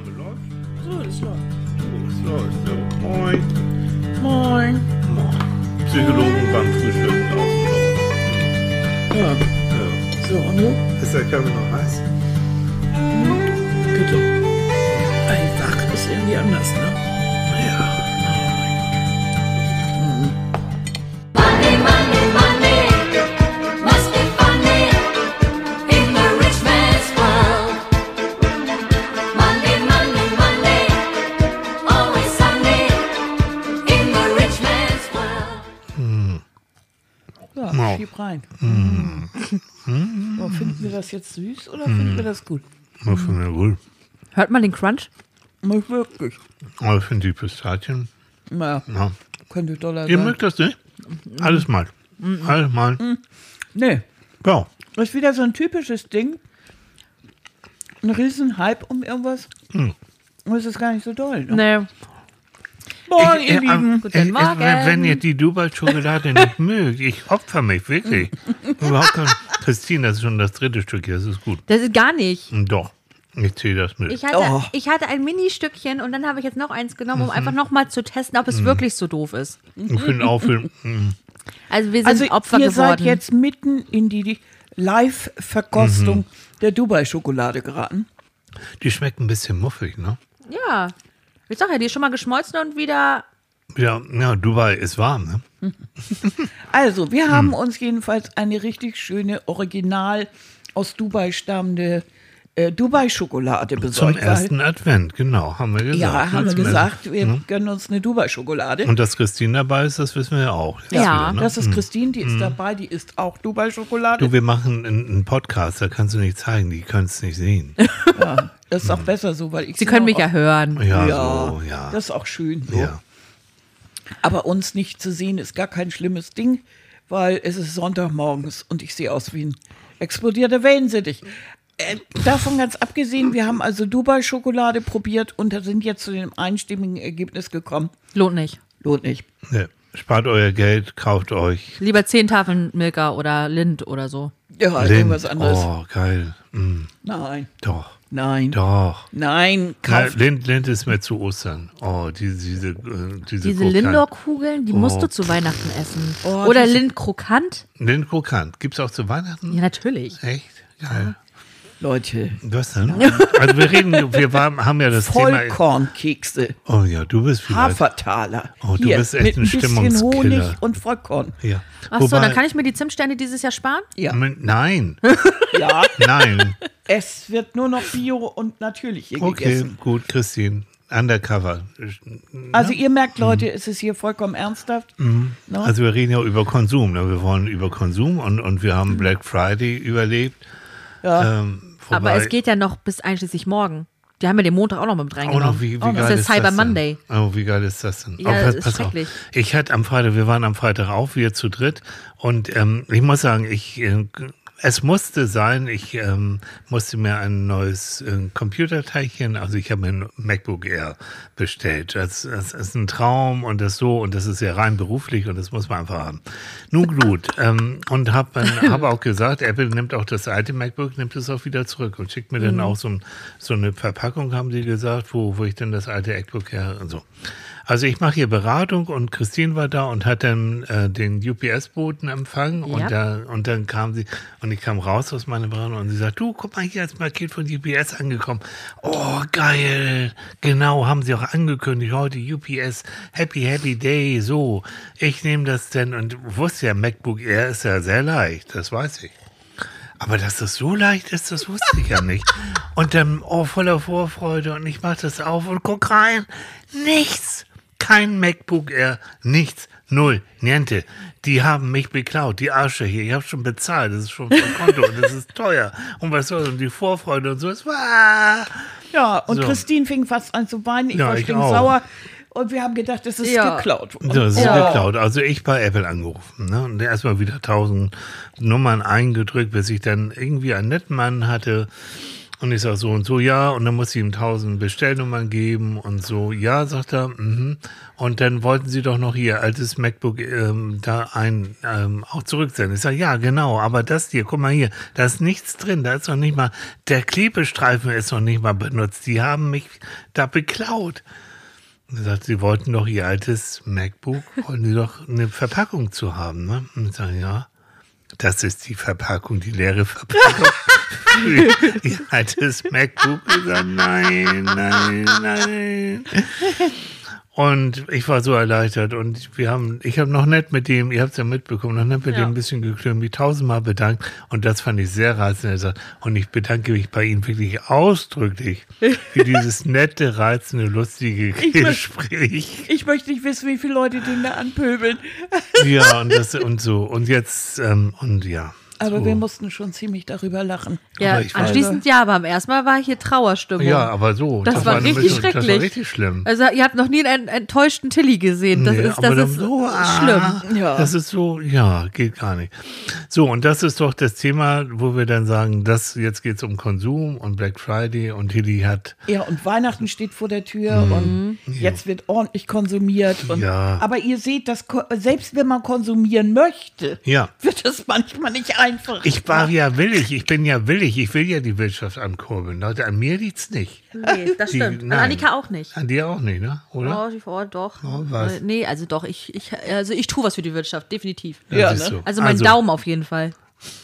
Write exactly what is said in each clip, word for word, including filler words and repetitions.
Aufnahme läuft? So, es läuft. So, es läuft. So. Moin. Moin. Moin. Psychologen beim Frühstücken draußen. Ja. Ja. So, und du? Ist der Kaffee noch heiß? Bitte. Einfach ist irgendwie anders, ne? Ja. Money, money, money must be funny in the rich man's world. Money, money, money, always sunny in the rich man's world. Ja, Wow. schieb rein. Mm. Oh, finden wir das jetzt süß oder finden wir das gut? Das finde ich gut. Hört man den Crunch? Nicht wirklich. Aber ich finde die Pistazien. Naja, Ja. könnte doller Ihr sein. mögt das nicht? Alles mal. Alles mal. Nee, Ja. das ist wieder so ein typisches Ding. Ein riesen Hype um irgendwas. Und es ist gar nicht so doll. Ne? Nee. Moin, Ich- ihr äh, Lieben. äh, Guten äh, Morgen. Wenn ihr die Dubai-Schokolade nicht mögt, ich opfer mich wirklich. Überhaupt kein. Christine, das ist schon das dritte Stück hier, das ist gut. Das ist gar nicht. Doch, ich zähle das mit. Ich hatte, Oh. ich hatte ein Mini-Stückchen und dann habe ich jetzt noch eins genommen, um einfach nochmal zu testen, ob es wirklich so doof ist. Ich finde auch für. mm, Also wir sind Also Opfer ihr geworden. seid jetzt mitten in die Live-Verkostung der Dubai-Schokolade geraten. Die schmeckt ein bisschen muffig, ne? Ja. Ich sag ja, die ist schon mal geschmolzen und wieder. Ja, ja, Dubai ist warm, ne? Also, wir haben uns jedenfalls eine richtig schöne, original aus Dubai stammende äh, Dubai-Schokolade Zum besorgt. weil- ersten Advent, genau, haben wir gesagt. Ja, haben wir Zum gesagt, ersten- wir gönnen uns eine Dubai-Schokolade. Und dass Christine dabei ist, das wissen wir ja auch. Jetzt Ja, wieder, ne? Das ist Christine, die ist dabei, die isst auch Dubai-Schokolade. Du, wir machen einen, einen Podcast, da kannst du nicht zeigen, die können es nicht sehen. Ja, das ist auch besser so, weil ich Sie können mich ja hören. Ja, Ja, so, ja. das ist auch schön so. ja. Aber uns nicht zu sehen ist gar kein schlimmes Ding, weil es ist Sonntagmorgens und ich sehe aus wie ein explodierter Wellensittich. Äh, davon ganz abgesehen, wir haben also Dubai-Schokolade probiert und da sind jetzt zu dem einstimmigen Ergebnis gekommen. Lohnt nicht. Lohnt nicht. Nee. Spart euer Geld, kauft euch Lieber zehn Tafeln Milka oder Lind oder so. Ja, Lind. irgendwas anderes. Oh, geil. Mm, Nein, doch, nein, doch. nein, Na, kauft. Lind, Lind ist mir zu Ostern. Oh, diese, diese, äh, diese, Diese Krokan- Lindor-Kugeln, die musst Oh. du zu Weihnachten essen. Oh, oder die- Lind Krokant. Lind Krokant. Gibt's auch zu Weihnachten? Ja, natürlich. Echt? Geil. Leute, Was denn? Also wir reden, wir waren, haben ja das Thema. Vollkornkekse, Oh ja, du bist vielleicht. Hafertaler. Oh, du Hier, bist echt mit ein ein bisschen Stimmungskiller. Honig und Vollkorn. Ja. Ach so, dann kann ich mir die Zimtsterne dieses Jahr sparen? Ja, Nein, ja. nein. Es wird nur noch Bio und natürlich hier Okay, gegessen. gut, Christine. Undercover. Also ihr merkt, Leute, es ist hier vollkommen ernsthaft. Ne? Also wir reden ja über Konsum. Ne? Wir wollen über Konsum und, und wir haben Black Friday überlebt. Ja. Ähm, Aber wobei- es geht ja noch bis einschließlich morgen. Die haben ja den Montag auch noch mit auch reingenommen. noch, wie, wie das geil ist ist Cyber das denn? Monday. Oh, wie geil ist das denn? Ja, Oh, das ist auf. schrecklich. Ich hatte am Freitag, wir waren am Freitag auch wieder zu dritt und ähm, ich muss sagen, ich, äh, es musste sein, ich ähm, musste mir ein neues äh, Computerteilchen, also ich habe mir ein MacBook Air bestellt. Das, das ist ein Traum und das so und das ist ja rein beruflich und das muss man einfach haben. Nun gut, ähm, und habe hab auch gesagt, Apple nimmt auch das alte MacBook, nimmt es auch wieder zurück und schickt mir dann auch so, ein, so eine Verpackung, haben sie gesagt, wo, wo ich dann das alte MacBook Air und so. Also ich mache hier Beratung und Christine war da und hat dann äh, den U P S-Boten empfangen Ja. und, da, und dann kam sie und ich kam raus aus meiner Beratung und sie sagt, du, guck mal, hier ist ein Paket von U P S angekommen. Oh, geil. Genau, haben sie auch angekündigt, heute U P S, Happy, Happy Day, so. Ich nehme das denn und wusste ja, MacBook Air ist ja sehr leicht, das weiß ich. Aber dass das so leicht ist, das wusste ich ja nicht. Und dann, oh, voller Vorfreude und ich mach das auf und guck rein. Nichts. Kein MacBook Air. Nichts. Null. Niente. Die haben mich beklaut. Die Arsche hier. Ich habe schon bezahlt. Das ist schon vom Konto und das ist teuer. Und was soll und die Vorfreude und so. Es war... Ja, und So. Christine fing fast an zu weinen. Ich Ja, war ich stinksauer. Und wir haben gedacht, das ist Ja. geklaut worden. Das ist Ja. geklaut. Also ich bei Apple angerufen. Ne? Und erstmal wieder tausend Nummern eingedrückt, bis ich dann irgendwie einen netten Mann hatte. Und ich sage so und so, ja. Und dann muss sie ihm tausend Bestellnummern geben und so. Ja, sagt er. Mhm. Und dann wollten sie doch noch ihr altes MacBook ähm, da ein ähm, auch zurücksenden. Ich sage, ja, genau. Aber das hier, guck mal hier, da ist nichts drin. Da ist noch nicht mal, der Klebestreifen ist noch nicht mal benutzt. Die haben mich da beklaut. Und er sagt, sie wollten doch ihr altes MacBook, wollten sie doch eine Verpackung zu haben. Ne? Und ich sage, ja, das ist die Verpackung, die leere Verpackung. für ihr altes MacBook. Ich sage, nein, nein, nein. Und ich war so erleichtert und wir haben, ich habe noch nett mit dem, ihr habt es ja mitbekommen, noch nett mit Ja. dem ein bisschen geklönt, mich tausendmal bedankt und das fand ich sehr reizend. Er sagt, und ich bedanke mich bei Ihnen wirklich ausdrücklich für dieses nette, reizende, lustige Ich mö- Gespräch. Ich möchte nicht wissen, wie viele Leute den da anpöbeln. Ja, und das und so. Und jetzt, ähm, und ja. Aber so. wir mussten schon ziemlich darüber lachen. Ja, Aber ich weiß- anschließend ja, aber am ersten Mal war hier Trauerstimmung. Ja, aber so. Das war ein richtig bisschen- Das schrecklich. war richtig schlimm. Also ihr habt noch nie einen enttäuschten Tilly gesehen. Das Nee, ist, aber das dann ist so, schlimm. ah, Ja. Das ist so, ja, geht gar nicht. So, und das ist doch das Thema, wo wir dann sagen, das, jetzt geht es um Konsum und Black Friday und Tilly hat, Ja, und Weihnachten steht vor der Tür und jetzt wird ordentlich konsumiert. Und, Mhm. Ja. Aber ihr seht, dass ko- selbst wenn man konsumieren möchte, ja. wird es manchmal nicht einfach. Ich war ja willig, ich bin ja willig, ich will ja die Wirtschaft ankurbeln. Leute, an mir liegt's nicht. Nee, das Die- stimmt. An nein. Annika auch nicht. An dir auch nicht, ne? Oder? Oh, die- oh, doch. Oh, was? Äh, Nee, also doch, ich, ich, also ich tue was für die Wirtschaft, definitiv. Ja, siehst ne? du. Also mein Daumen auf jeden Fall.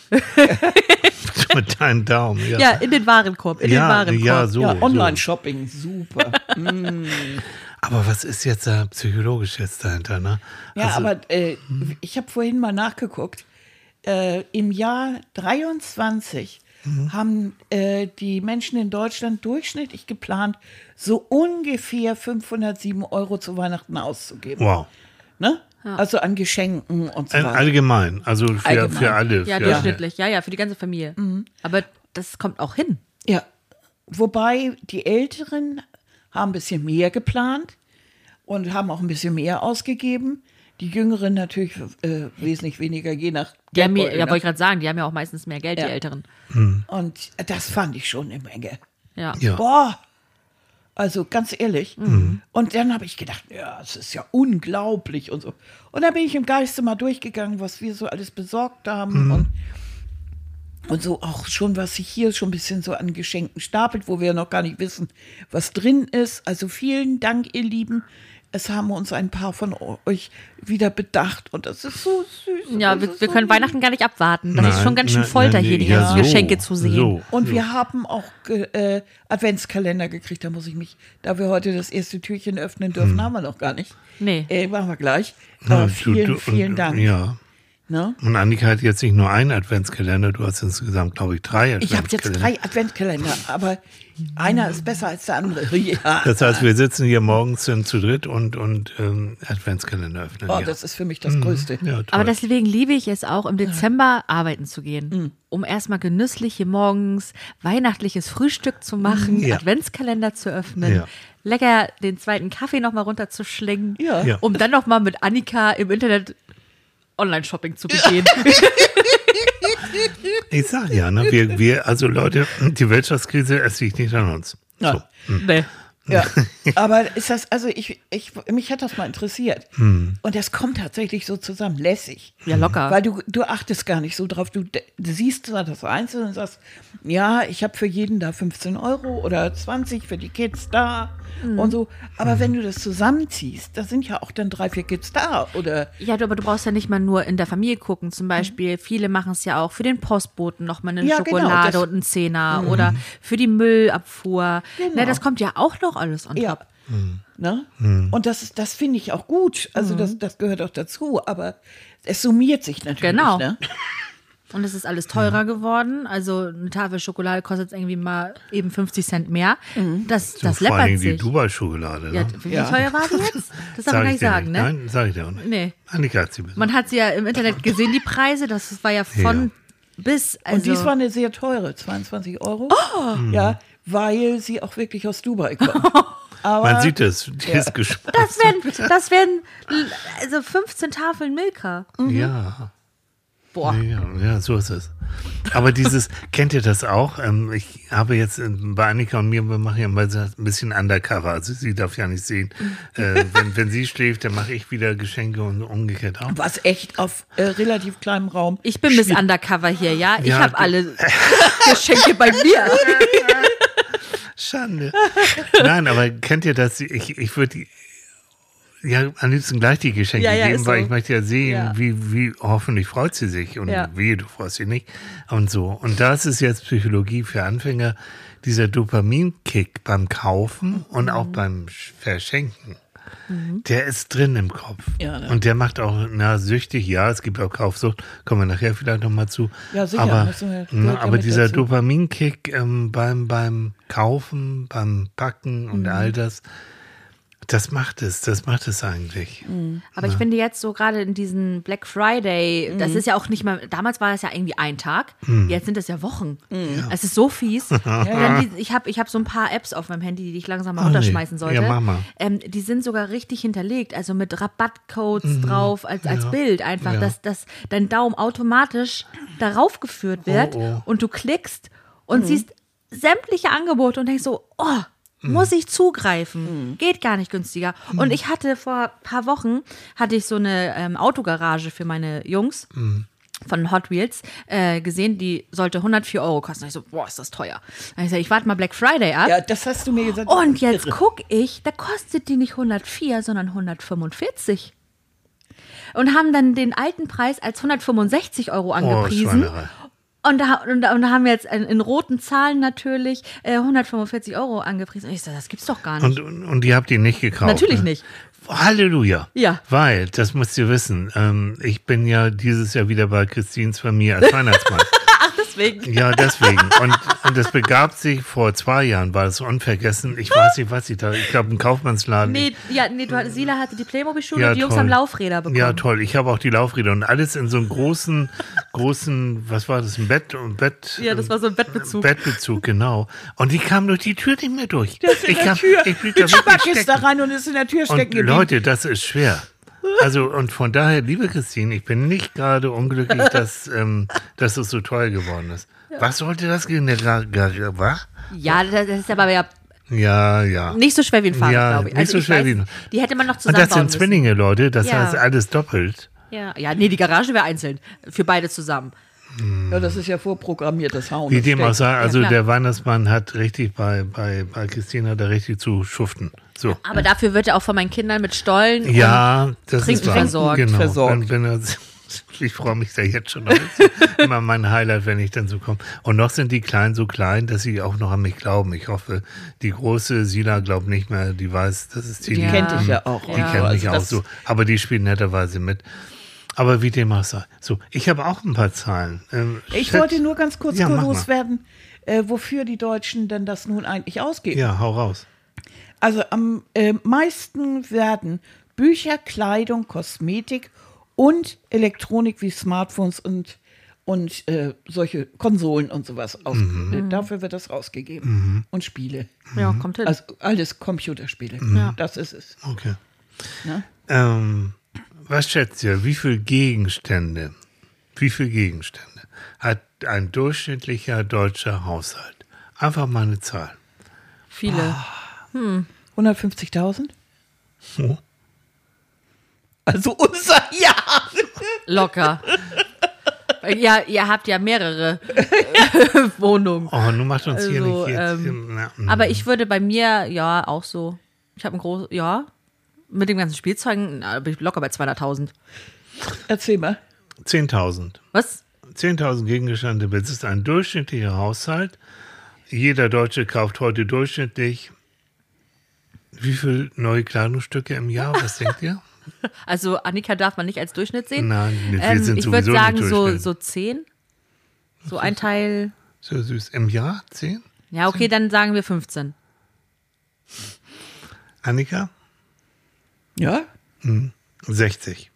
Mit deinem Daumen, ja. Ja, in den Warenkorb, in Ja, den Warenkorb. ja, so. ja, so. Online-Shopping, super. Aber was ist jetzt da psychologisch jetzt dahinter, ne? Ja, Also, aber äh, ich habe vorhin mal nachgeguckt. Äh, Im Jahr dreiundzwanzig haben äh, die Menschen in Deutschland durchschnittlich geplant, so ungefähr fünfhundertsieben Euro zu Weihnachten auszugeben. Wow. Ne? Also an Geschenken und so Ein- weiter. Allgemein, also für, Allgemein. für alle. Ja, für durchschnittlich. Ja, ja, für die ganze Familie. Mhm. Aber das kommt auch hin. Ja, wobei die Älteren haben ein bisschen mehr geplant und haben auch ein bisschen mehr ausgegeben. Die Jüngeren natürlich äh, wesentlich weniger, je nach Die haben mir, Geldbeutel, ja, ne? wollte ich gerade sagen, die haben ja auch meistens mehr Geld, Ja. die Älteren. Und das fand ich schon eine Menge. Ja. Ja. Boah, also ganz ehrlich. Und dann habe ich gedacht, ja, es ist ja unglaublich und so. Und dann bin ich im Geiste mal durchgegangen, was wir so alles besorgt haben und, und so auch schon, was sich hier schon ein bisschen so an Geschenken stapelt, wo wir noch gar nicht wissen, was drin ist. Also vielen Dank, ihr Lieben. Es haben uns ein paar von euch wieder bedacht und das ist so süß. Ja, Das wir, ist wir so können lieb. Weihnachten gar nicht abwarten. Das ist Nein, schon ganz schön nein, Folter, nein, hier die ja, ganzen so, Geschenke zu sehen. So. Und wir haben auch ge- äh, Adventskalender gekriegt. Da muss ich mich, da wir heute das erste Türchen öffnen dürfen, haben wir noch gar nicht. Nee. Äh, machen wir gleich. Ja, Aber du- vielen, du- und- vielen Dank. Ja. Ne? Und Annika hat jetzt nicht nur einen Adventskalender, du hast insgesamt, glaube ich, drei Ich habe jetzt Adventskalender. drei Adventskalender, aber einer ist besser als der andere. Ja. Das heißt, wir sitzen hier morgens sind zu dritt und, und ähm, Adventskalender öffnen. Oh, ja. das ist für mich das Größte. ja, toll. Aber deswegen liebe ich es auch, im Dezember arbeiten zu gehen, Mhm. um erstmal genüsslich hier morgens weihnachtliches Frühstück zu machen, Ja. Adventskalender zu öffnen, Ja. lecker den zweiten Kaffee nochmal runterzuschlingen, Ja. Ja. um dann nochmal mit Annika im Internet Online-Shopping zu begehen. Ich sag ja, ne, wir, wir, also Leute, die Wirtschaftskrise, es liegt nicht an uns. Ja. Nee. Ja, aber ist das, also ich, ich, mich hat das mal interessiert. Hm. Und das kommt tatsächlich so zusammen, lässig. Ja, locker. Weil du, du achtest gar nicht so drauf. Du, du siehst zwar das Einzelne und sagst, ja, ich habe für jeden da fünfzehn Euro oder zwanzig für die Kids da und so. Aber wenn du das zusammenziehst, da sind ja auch dann drei, vier Kids da. Oder Ja, du, aber du brauchst ja nicht mal nur in der Familie gucken. Zum Beispiel, viele machen es ja auch für den Postboten nochmal eine Ja, genau, Schokolade das- und einen Zehner oder für die Müllabfuhr. Genau. Na, das kommt ja auch noch alles on ja. top. Ne? Und das, ist- das finde ich auch gut. Also das, das gehört auch dazu. Aber es summiert sich natürlich. Genau. Ne? Und es ist alles teurer geworden. Also eine Tafel Schokolade kostet irgendwie mal eben fünfzig Cent mehr. Das, das Vor allen läppert Dingen die sich. Dubai-Schokolade. Ja, Ne? wie Ja. teuer war die jetzt? Das darf man gar nicht dir sagen, ne? Nein, sag ich dir auch nicht. Nee. Annika hat sie besorgt. Man hat sie ja im Internet gesehen, die Preise. Das war ja von bis. Also, Und dies war eine sehr teure, zweiundzwanzig Euro. Ja, weil sie auch wirklich aus Dubai kommt. Aber Man sieht es, die ist gespannt. das wären, das wären also fünfzehn Tafeln Milka. Ja. Boah. Ja, ja, so ist es. Aber dieses, kennt ihr das auch? Ähm, ich habe jetzt äh, bei Annika und mir, wir machen ja mal so ein bisschen Undercover. Also sie darf ja nicht sehen. Äh, wenn, wenn sie schläft, dann mache ich wieder Geschenke und umgekehrt auch. Was echt auf äh, relativ kleinem Raum. Ich bin Miss Undercover hier, ja? Ich Ja, habe du- alle Geschenke bei mir. Schande. Nein, aber kennt ihr das? Ich, ich würde ja am liebsten gleich die Geschenke Ja, ja, geben, ist weil so. ich möchte ja sehen, Ja. wie, wie hoffentlich freut sie sich und Ja. wie, du freust sie nicht und so. Und das ist jetzt Psychologie für Anfänger, dieser Dopaminkick beim Kaufen und Mhm. auch beim Sch- Verschenken. Der ist drin im Kopf. Ja, ne? Und der macht auch, na, süchtig, ja, es gibt auch Kaufsucht, kommen wir nachher vielleicht nochmal zu. Ja, sicher, Aber, müssen wir- ne, gehört ja aber mit dieser dazu. Dopaminkick ähm, beim, beim Kaufen, beim Packen und all das, das macht es, das macht es eigentlich. Aber ich finde jetzt so gerade in diesen Black Friday, Mhm. das ist ja auch nicht mal, damals war das ja irgendwie ein Tag, jetzt sind das ja Wochen. Mhm. Es ist so fies. Und dann die, ich habe ich hab so ein paar Apps auf meinem Handy, die ich langsam mal Ah, nee. runterschmeißen sollte. Ja, mach mal. Ähm, die sind sogar richtig hinterlegt, also mit Rabattcodes drauf, als, als Mhm. Ja. Bild einfach, Ja. dass, dass dein Daumen automatisch darauf geführt wird Oh, oh. und du klickst und siehst sämtliche Angebote und denkst so, oh, Mhm. muss ich zugreifen? Geht gar nicht günstiger. Und ich hatte vor ein paar Wochen, hatte ich so eine ähm, Autogarage für meine Jungs. Mhm. Von Hot Wheels äh, gesehen, die sollte hundertvier Euro kosten. Ich so, boah, ist das teuer. Dann hab ich gesagt, ich warte mal Black Friday ab. Ja, das hast du mir gesagt. Und jetzt guck ich, da kostet die nicht hundertvier, sondern hundertfünfundvierzig. Und haben dann den alten Preis als hundertfünfundsechzig Euro angepriesen. Schweinerei. Und da, und, da, und da haben wir jetzt in, in roten Zahlen natürlich äh, hundertfünfundvierzig Euro angepriesen. Und ich so, das gibt's doch gar nicht. Und, und, und die habt ihr nicht gekauft? Natürlich ne? nicht. Halleluja. Ja. Weil, das müsst ihr wissen, ähm, ich bin ja dieses Jahr wieder bei Christins Familie als Weihnachtsmann. Deswegen. Ja, deswegen. Und, und es begab sich, vor zwei Jahren war es unvergessen. Ich weiß nicht, was ich da, ich glaube, ein Kaufmannsladen. Nee, ja, nee, du, hattest- Sila hatte die Playmobil-Schule Ja, und die Jungs toll. haben Laufräder bekommen. Ja, toll. Ich habe auch die Laufräder und alles in so einem großen, großen, was war das, ein Bett, ein Bett. Ja, das war so ein Bettbezug. Bettbezug, genau. Und die kamen durch die Tür nicht mehr durch. Das ist in ich der hab- Tür. Ich blieb da Die wirklich Spack ist da stecken. rein und ist in der Tür stecken Und geblieben. Leute, das ist schwer. Also, und von daher, liebe Christine, ich bin nicht gerade unglücklich, dass, ähm, dass es so teuer geworden ist. Was sollte das gehen? Der Gar- Gar- was? Ja, das das ist aber ja Ja, ja. nicht so schwer wie ein Fahrrad, Ja, glaube ich. nicht so ich schwer wie ein- Die hätte man noch Und zusammenbauen das sind müssen. Zwillinge, Leute. Das Ja. heißt alles doppelt. Ja, ja, nee, die Garage wäre einzeln. Für beide zusammen. Ja, das ist ja vorprogrammiert, das Hauen. Wie und dem auch Stecken. sei, also klar. der Weihnachtsmann hat richtig bei, bei, bei Christine hat er richtig zu schuften. So. Aber dafür wird er auch von meinen Kindern mit Stollen Ja, das Trinken ist wahr. versorgt. Genau. Versorgt. Wenn, wenn er, ich freue mich da jetzt schon. Das ist immer mein Highlight, wenn ich dann so komme. Und noch sind die Kleinen so klein, dass sie auch noch an mich glauben. Ich hoffe, die große Sila glaubt nicht mehr, die weiß, das ist die. Die Ja. kennt dich ja auch. Die Ja. kennt mich Also auch das- so. Aber die spielt netterweise mit. Aber wie dem auch sei. So, ich habe auch ein paar Zahlen. Ähm, Ich Schätz- wollte nur ganz kurz Ja, mach mal. loswerden, äh, wofür die Deutschen denn das nun eigentlich ausgeben. Ja, hau raus. Also am äh, meisten werden Bücher, Kleidung, Kosmetik und Elektronik wie Smartphones und, und äh, solche Konsolen und sowas aus. Mhm. Äh, dafür wird das rausgegeben. Und Spiele. Ja, kommt hin. Also alles Computerspiele. Das ist es. Okay. Ne? Ähm, was schätzt ihr, wie viele Gegenstände, wie viele Gegenstände hat ein durchschnittlicher deutscher Haushalt? Einfach mal eine Zahl. Viele. hundertfünfzigtausend? Oh. Also unser Jahr. Locker. Ja, ihr habt ja mehrere äh, Wohnungen. Oh, nun macht uns hier Also, nicht jetzt. ähm, na, mm. Aber ich würde bei mir, ja, auch so. Ich habe ein großes, ja, mit den ganzen Spielzeugen na, bin ich locker bei zweihunderttausend. Erzähl mal. zehntausend. Was? zehntausend Gegenstände besitzt ein durchschnittlicher Haushalt. Jeder Deutsche kauft heute durchschnittlich wie viele neue Kleidungsstücke im Jahr? Was denkt ihr? Also Annika darf man nicht als Durchschnitt sehen. Nein, wir Ähm, sind ich würde sowieso sagen nicht so, Durchschnitt. so zehn. So ein Teil. So süß. Im Jahr? zehn? Ja, okay, dann sagen wir fünfzehn. Annika? Ja? sechzig.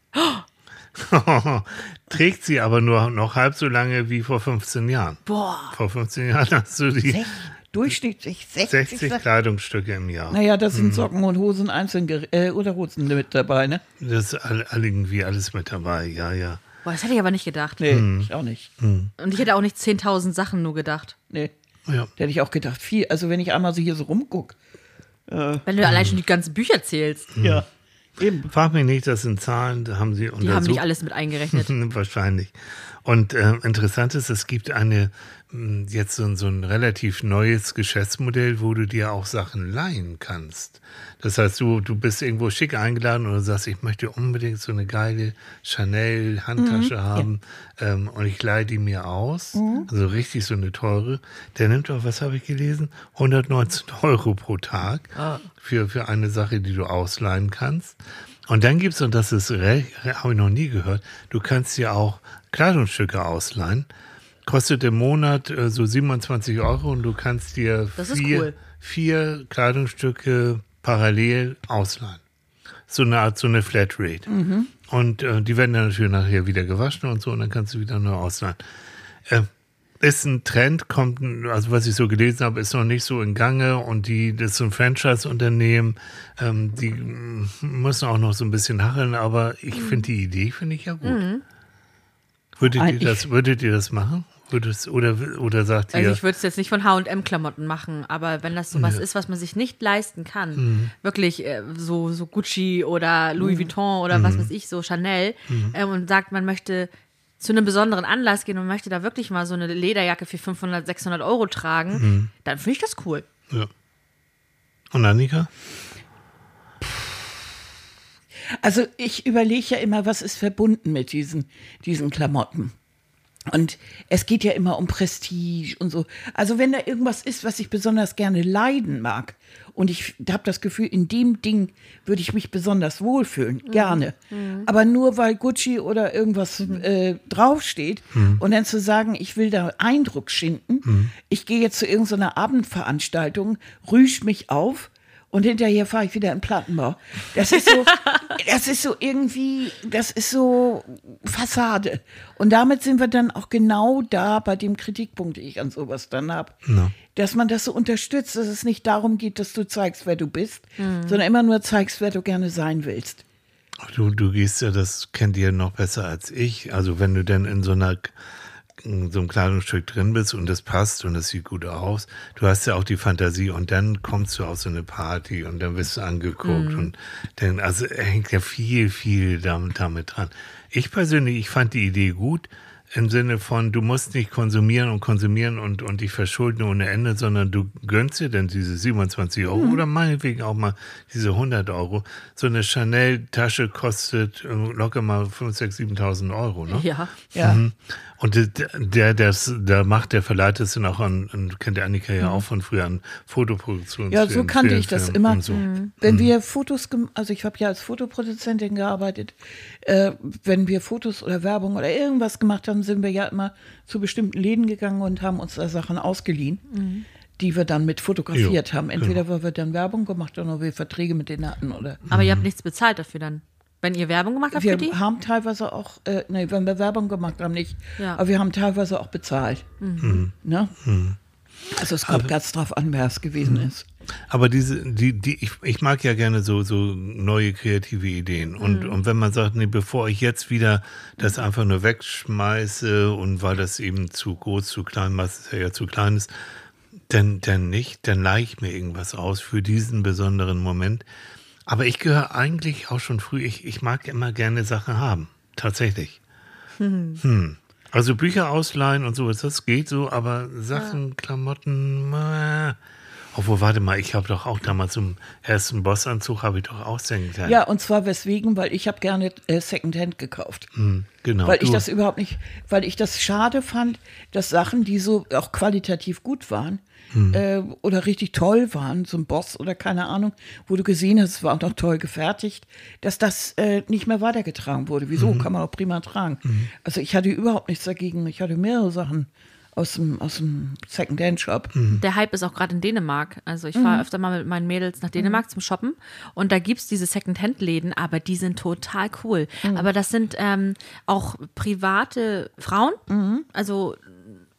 Trägt sie aber nur noch halb so lange wie vor fünfzehn Jahren. Boah. Vor fünfzehn Jahren hast du die Sech, durchschnittlich sechzig. sechzig Kleidungsstücke im Jahr. Naja, das Mhm. sind Socken und Hosen einzeln ger- äh, oder Hosen mit dabei, ne? Das ist all, all irgendwie alles mit dabei, ja, ja. Boah, das hätte ich aber nicht gedacht. Nee, ich auch nicht. Und ich hätte auch nicht zehntausend Sachen nur gedacht. Nee. Ja. Da hätte ich auch gedacht, viel. Also wenn ich einmal so hier so rumgucke. Wenn du allein schon die ganzen Bücher zählst. Ja. Eben. Frag mich nicht, das sind Zahlen, da haben sie Die untersucht. haben nicht alles mit eingerechnet. Wahrscheinlich. Und äh, interessant ist, es gibt eine mh, jetzt so, so ein relativ neues Geschäftsmodell, wo du dir auch Sachen leihen kannst. Das heißt, du, du bist irgendwo schick eingeladen und du sagst, ich möchte unbedingt so eine geile Chanel-Handtasche haben ähm, und ich leihe die mir aus. Also richtig so eine teure. Der nimmt auch, was habe ich gelesen? hundertneunzehn Euro pro Tag für, für eine Sache, die du ausleihen kannst. Und dann gibt's, und das ist, habe ich noch nie gehört, du kannst dir auch Kleidungsstücke ausleihen. Kostet im Monat äh, so siebenundzwanzig Euro und du kannst dir Das ist vier, cool. vier Kleidungsstücke parallel ausleihen. So eine Art, so eine Flatrate. Und äh, die werden dann natürlich nachher wieder gewaschen und so und dann kannst du wieder neu ausleihen. Äh, ist ein Trend, kommt, also was ich so gelesen habe, ist noch nicht so in Gange und die, das ist so ein Franchise-Unternehmen, ähm, die mm, müssen auch noch so ein bisschen hacheln, aber ich finde die Idee, finde ich ja gut. Würdet ihr Eigentlich- das, würdet ihr das machen? Würdest, oder, oder sagt Also ihr, ich würde es jetzt nicht von H und M-Klamotten machen, aber wenn das so was ist, was man sich nicht leisten kann, wirklich äh, so, so Gucci oder Louis Vuitton oder was weiß ich, so Chanel, ähm, und sagt, man möchte zu einem besonderen Anlass gehen und möchte da wirklich mal so eine Lederjacke für fünfhundert, sechshundert Euro tragen, dann finde ich das cool. ja. Und Annika? Also ich überlege ja immer, was ist verbunden mit diesen, diesen Klamotten. Und es geht ja immer um Prestige und so. Also wenn da irgendwas ist, was ich besonders gerne leiden mag und ich habe das Gefühl, in dem Ding würde ich mich besonders wohlfühlen, gerne. Aber nur weil Gucci oder irgendwas äh, draufsteht und dann zu sagen, ich will da Eindruck schinden, ich gehe jetzt zu irgendeiner Abendveranstaltung, rüsch mich auf, und hinterher fahre ich wieder in Plattenbau. Das ist so, das ist so irgendwie, das ist so Fassade. Und damit sind wir dann auch genau da bei dem Kritikpunkt, den ich an sowas dann habe. No. Dass man das so unterstützt, dass es nicht darum geht, dass du zeigst, wer du bist, sondern immer nur zeigst, wer du gerne sein willst. Du, du gehst ja, das kennt ihr noch besser als ich. Also wenn du denn in so einer in so einem Kleidungsstück drin bist und das passt und das sieht gut aus, du hast ja auch die Fantasie und dann kommst du auf so eine Party und dann wirst du angeguckt und dann, also hängt ja viel, viel damit, damit dran. Ich persönlich, ich fand die Idee gut im Sinne von, du musst nicht konsumieren und konsumieren und, und dich verschulden ohne Ende, sondern du gönnst dir dann diese siebenundzwanzig Euro oder meinetwegen auch mal diese hundert Euro. So eine Chanel-Tasche kostet äh, locker mal fünf, sechs, siebentausend Euro, ne? Ja. Ja. Mhm. Und der, der, das, da macht der Verleih das dann auch an, an kennt der Annika ja auch von früher an Fotoproduktionen. Ja, so kannte ich das immer. So. Wenn wir Fotos, gem- also ich habe ja als Fotoproduzentin gearbeitet, äh, wenn wir Fotos oder Werbung oder irgendwas gemacht haben, sind wir ja immer zu bestimmten Läden gegangen und haben uns da Sachen ausgeliehen, die wir dann mit fotografiert Jo, haben. Entweder weil wir dann Werbung gemacht haben oder wir Verträge mit denen hatten oder. Aber ihr habt nichts bezahlt dafür dann. Wenn ihr Werbung gemacht habt Wir für die? haben teilweise auch, äh, nee, wenn wir Werbung gemacht haben, nicht, Ja. aber wir haben teilweise auch bezahlt. Ne? Also es kommt ganz drauf an, wer es gewesen ist. Aber diese, die, die, ich, ich mag ja gerne so, so neue kreative Ideen. Und, und wenn man sagt, nee, bevor ich jetzt wieder das einfach nur wegschmeiße und weil das eben zu groß, zu klein, was ja, ja zu klein ist, dann, dann nicht, dann leihe ich mir irgendwas aus für diesen besonderen Moment. Aber ich gehöre eigentlich auch schon früh, ich, ich mag immer gerne Sachen haben. Tatsächlich. Hm. Also Bücher ausleihen und sowas, das geht so, aber Sachen, Klamotten, äh, obwohl, warte mal, ich habe doch auch damals zum ersten Bossanzug, habe ich doch auch Secondhand. Ja, und zwar weswegen, weil ich habe gerne äh, Secondhand gekauft. Hm, genau. Weil ich du. das überhaupt nicht, weil ich das schade fand, dass Sachen, die so auch qualitativ gut waren äh, oder richtig toll waren, so ein Boss oder keine Ahnung, wo du gesehen hast, es war auch noch toll gefertigt, dass das äh, nicht mehr weitergetragen wurde. Wieso? Kann man auch prima tragen. Also ich hatte überhaupt nichts dagegen. Ich hatte mehrere Sachen aus dem, aus dem Second-Hand-Shop. Der Hype ist auch gerade in Dänemark. Also ich fahre öfter mal mit meinen Mädels nach Dänemark zum Shoppen und da gibt es diese Second-Hand-Läden, aber die sind total cool. Aber das sind ähm, auch private Frauen, also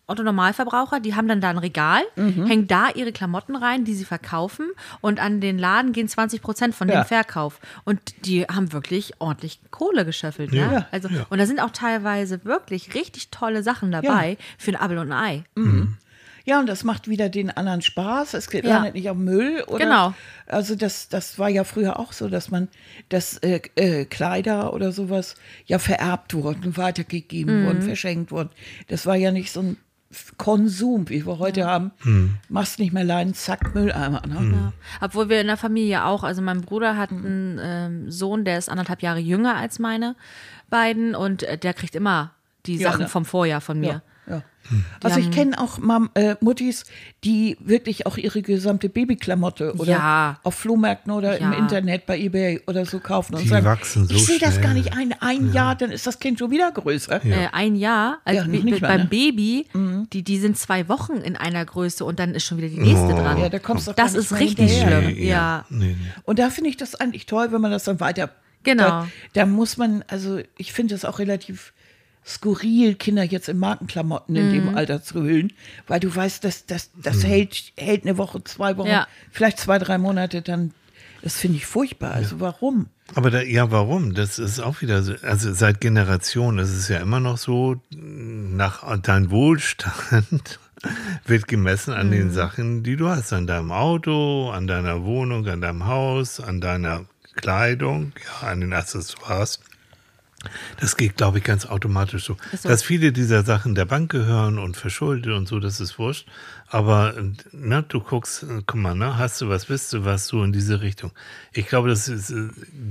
Otto-Normalverbraucher, die haben dann da ein Regal, hängen da ihre Klamotten rein, die sie verkaufen und an den Laden gehen zwanzig Prozent von Ja. dem Verkauf. Und die haben wirklich ordentlich Kohle geschöffelt. Ne? Ja. Also, Ja. Und da sind auch teilweise wirklich richtig tolle Sachen dabei für ein Apfel und ein Ei. Ja, und das macht wieder den anderen Spaß. Es geht Ja. landet nicht auf Müll. Oder? Genau. Also das, das war ja früher auch so, dass man, dass äh, äh, Kleider oder sowas ja vererbt wurden, weitergegeben wurden, verschenkt wurden. Das war ja nicht so ein Konsum, wie wir heute haben. Machst nicht mehr leiden, zack, Mülleimer. Ne? Ja. Obwohl wir in der Familie auch, also mein Bruder hat einen ähm, Sohn, der ist anderthalb Jahre jünger als meine beiden und äh, der kriegt immer die Ja, Sachen ne? vom Vorjahr von mir. Ja. Ja. Also ich kenne auch Mam äh, Muttis, die wirklich auch ihre gesamte Babyklamotte oder Ja. auf Flohmärkten oder im Ja. Internet bei eBay oder so kaufen und Die sagen, wachsen so ich sehe das schnell. gar nicht ein, ein Jahr, dann ist das Kind schon wieder größer. Äh, ein Jahr, also Ja, noch bi- nicht mal, beim ne? Baby, die, die sind zwei Wochen in einer Größe und dann ist schon wieder die nächste Oh. dran. Ja, da kommst du doch das gar nicht ist mehr richtig hinterher. schlimm. Nee, Ja. Nee, nee. Und da finde ich das eigentlich toll, wenn man das dann weiter. Genau. Da, da muss man, also ich finde es auch relativ skurril, Kinder jetzt in Markenklamotten in Mhm. dem Alter zu hüllen, weil du weißt, dass das, das hält, hält eine Woche, zwei Wochen, Ja. vielleicht zwei, drei Monate, dann, das finde ich furchtbar. Also warum? Aber da, ja, warum? Das ist auch wieder so, also seit Generationen ist es ja immer noch so, nach dein Wohlstand wird gemessen an den Sachen, die du hast, an deinem Auto, an deiner Wohnung, an deinem Haus, an deiner Kleidung, ja, an den Accessoires. Das geht, glaube ich, ganz automatisch so. Ist so. Dass viele dieser Sachen der Bank gehören und verschuldet und so, das ist wurscht. Aber ne, du guckst, äh, guck mal, ne, hast du was, bist du was, so in diese Richtung. Ich glaube, das ist äh,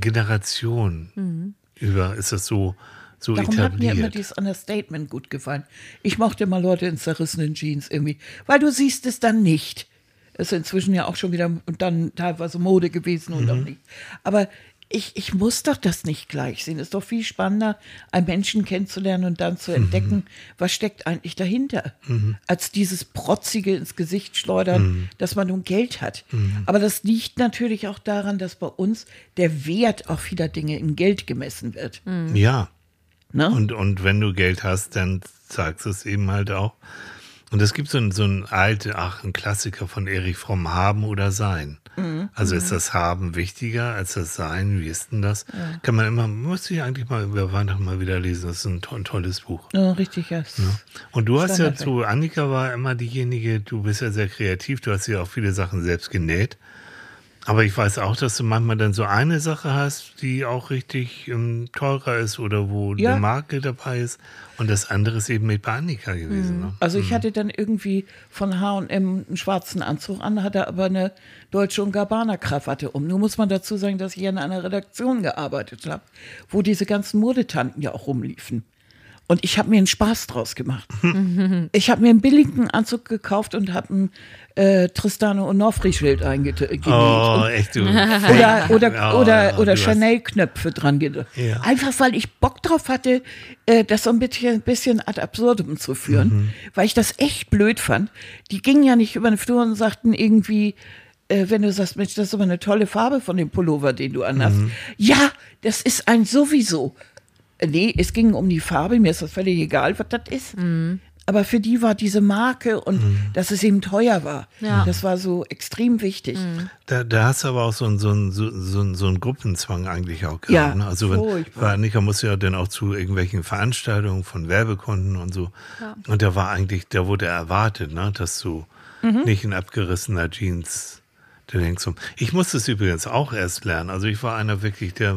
Generation über, ist das so, so Darum hat mir immer etabliert. dieses Understatement gut gefallen. Ich mochte immer Leute in zerrissenen Jeans irgendwie, weil du siehst es dann nicht. Ist inzwischen ja auch schon wieder und dann teilweise Mode gewesen und auch nicht. Aber ich, ich muss doch das nicht gleich sehen. Ist doch viel spannender, einen Menschen kennenzulernen und dann zu entdecken, was steckt eigentlich dahinter, als dieses Protzige ins Gesicht schleudern, dass man nun Geld hat. Aber das liegt natürlich auch daran, dass bei uns der Wert auch vieler Dinge in Geld gemessen wird. Ja. Ne? Und, und wenn du Geld hast, dann sagst du es eben halt auch. Und es gibt so ein, so ein alte, ach, ein Klassiker von Erich Fromm, Haben oder Sein. Also ist das Haben wichtiger als das Sein? Wie ist denn das? Kann man immer, muss ich eigentlich mal über Weihnachten mal wieder lesen. Das ist ein, to ein tolles Buch. Ja, richtig, ja. Und du hast ja Standard. zu, Annika war immer diejenige, du bist ja sehr kreativ, du hast ja auch viele Sachen selbst genäht. Aber ich weiß auch, dass du manchmal dann so eine Sache hast, die auch richtig ähm, teurer ist oder wo Ja. eine Marke dabei ist. Und das andere ist eben mit bei Annika gewesen. Ne? Also ich hatte dann irgendwie von H und M einen schwarzen Anzug an, hatte aber eine Deutsche und Gabbana Krawatte um. Nun muss man dazu sagen, dass ich in einer Redaktion gearbeitet habe, wo diese ganzen Modetanten ja auch rumliefen. Und ich habe mir einen Spaß draus gemacht. Ich habe mir einen billigen Anzug gekauft und habe ein äh, Tristano Onofri-Schild eingenäht. Oh, echt du. Oder, oder, Oh, oder, oder du hast- Chanel-Knöpfe dran. ge- Ja. Einfach, weil ich Bock drauf hatte, äh, das so ein bisschen, bisschen ad absurdum zu führen. Mhm. Weil ich das echt blöd fand. Die gingen ja nicht über den Flur und sagten irgendwie, äh, wenn du sagst, Mensch, das ist aber eine tolle Farbe von dem Pullover, den du anhast. Mhm. Ja, das ist ein sowieso. Äh, Nee, es ging um die Farbe, mir ist das völlig egal, was das ist. Aber für die war diese Marke und dass es eben teuer war, Ja. das war so extrem wichtig. Da, da hast du aber auch so einen so einen- so, so, einen- so einen Gruppenzwang eigentlich auch gehabt. Ja, Ne? Also wenn, furchtbar. weil Annika musste ja dann auch zu irgendwelchen Veranstaltungen von Werbekunden und so. Und da war eigentlich, da wurde erwartet, ne, dass du nicht in abgerissener Jeans da denkst. du- Ich musste es übrigens auch erst lernen. Also ich war einer wirklich, der,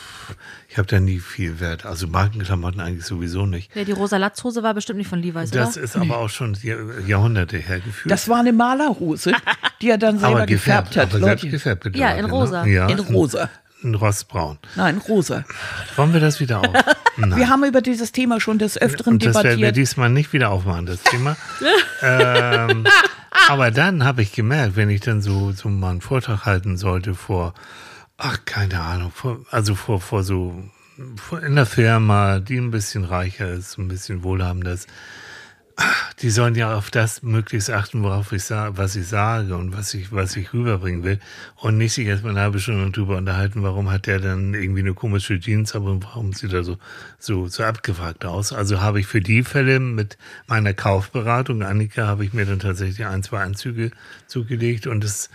ich habe da nie viel Wert. Also Markenklamotten eigentlich sowieso nicht. Ja, die rosa Latzhose war bestimmt nicht von Levi's, Das oder? ist aber auch schon Jahr- Jahrhunderte hergeführt. Das war eine Malerhose, die er dann selber aber gefärbt, gefärbt, hat. aber selbst Leute. gefärbt, bitte, Ja, Leute, in ne? rosa. Ja, In rosa. In Rostbraun. Nein, rosa. Wollen wir das wieder auf? Nein. Wir haben über dieses Thema schon des Öfteren Und das werden wir debattiert. diesmal nicht wieder aufmachen, das Thema. ähm, aber dann habe ich gemerkt, wenn ich dann so, so mal einen Vortrag halten sollte vor, ach, keine Ahnung, vor, also vor, vor so, vor in der Firma, die ein bisschen reicher ist, ein bisschen wohlhabender ist, Die sollen ja auf das möglichst achten, worauf ich sage, was ich sage und was ich, was ich rüberbringen will. Und nicht sich erstmal eine halbe Stunde drüber unterhalten, warum hat der dann irgendwie eine komische Jeans, aber warum sieht er so, so, so abgefragt aus. Also habe ich für die Fälle mit meiner Kaufberatung, Annika, habe ich mir dann tatsächlich ein, zwei Anzüge zugelegt und es,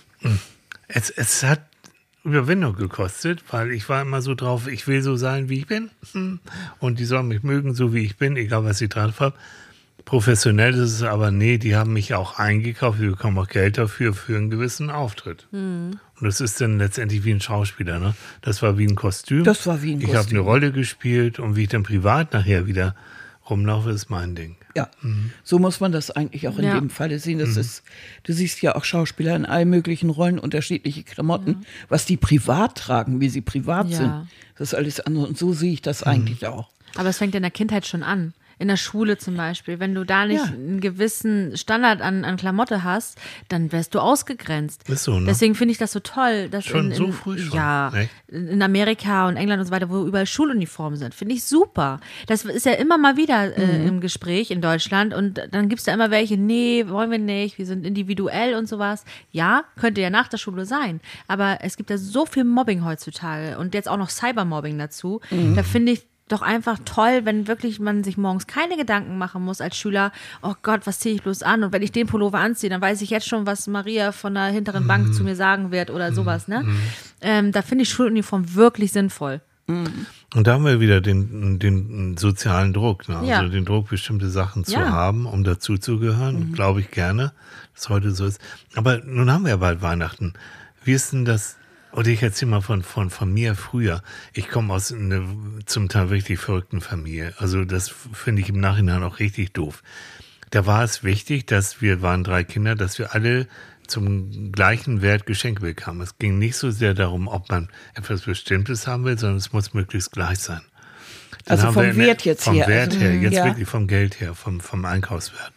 es, es hat Überwindung gekostet, weil ich war immer so drauf, ich will so sein, wie ich bin. Und die sollen mich mögen, so wie ich bin, egal was ich drauf habe. Professionell ist es aber, nee, die haben mich auch eingekauft, die bekommen auch Geld dafür, für einen gewissen Auftritt. Mhm. Und das ist dann letztendlich wie ein Schauspieler, ne? Das war wie ein Kostüm. Das war wie ein ich Kostüm. Ich habe eine Rolle gespielt und wie ich dann privat nachher wieder rumlaufe, ist mein Ding. Ja, mhm. so muss man das eigentlich auch in Ja. dem Falle sehen. Das Mhm. ist, du siehst ja auch Schauspieler in allen möglichen Rollen, unterschiedliche Klamotten, Ja. was die privat tragen, wie sie privat Ja. sind. Das ist alles andere. Und so sehe ich das Mhm. eigentlich auch. Aber es fängt in der Kindheit schon an. In der Schule zum Beispiel. Wenn du da nicht Ja. einen gewissen Standard an, an Klamotte hast, dann wirst du ausgegrenzt. Ist so, ne? Deswegen finde ich das so toll, dass Schon in, in, so früh schon, ja, echt? in Amerika und England und so weiter, wo überall Schuluniformen sind. Finde ich super. Das ist ja immer mal wieder äh, Mhm. im Gespräch in Deutschland und dann gibt es da immer welche, nee, wollen wir nicht, wir sind individuell und sowas. Ja, könnte ja nach der Schule sein. Aber es gibt ja so viel Mobbing heutzutage und jetzt auch noch Cybermobbing dazu. Mhm. Da finde ich doch einfach toll, wenn wirklich man sich morgens keine Gedanken machen muss als Schüler, oh Gott, was ziehe ich bloß an? Und wenn ich den Pullover anziehe, dann weiß ich jetzt schon, was Maria von der hinteren Bank zu mir sagen wird oder sowas. Ne? Ähm, da finde ich Schuluniform wirklich sinnvoll. Und da haben wir wieder den, den sozialen Druck, ne? Also Ja. den Druck, bestimmte Sachen zu Ja. haben, um dazuzugehören, glaube ich gerne, dass heute so ist. Aber nun haben wir ja bald Weihnachten. Wie ist denn das? Oder ich erzähle mal von, von, von mir früher. Ich komme aus einer zum Teil richtig verrückten Familie. Also das finde ich im Nachhinein auch richtig doof. Da war es wichtig, dass wir waren drei Kinder, dass wir alle zum gleichen Wert Geschenke bekamen. Es ging nicht so sehr darum, ob man etwas Bestimmtes haben will, sondern es muss möglichst gleich sein. Dann Also haben vom wir in- Wert jetzt vom her, Vom Wert also, her, jetzt ja. wirklich vom Geld her, vom, vom Einkaufswert.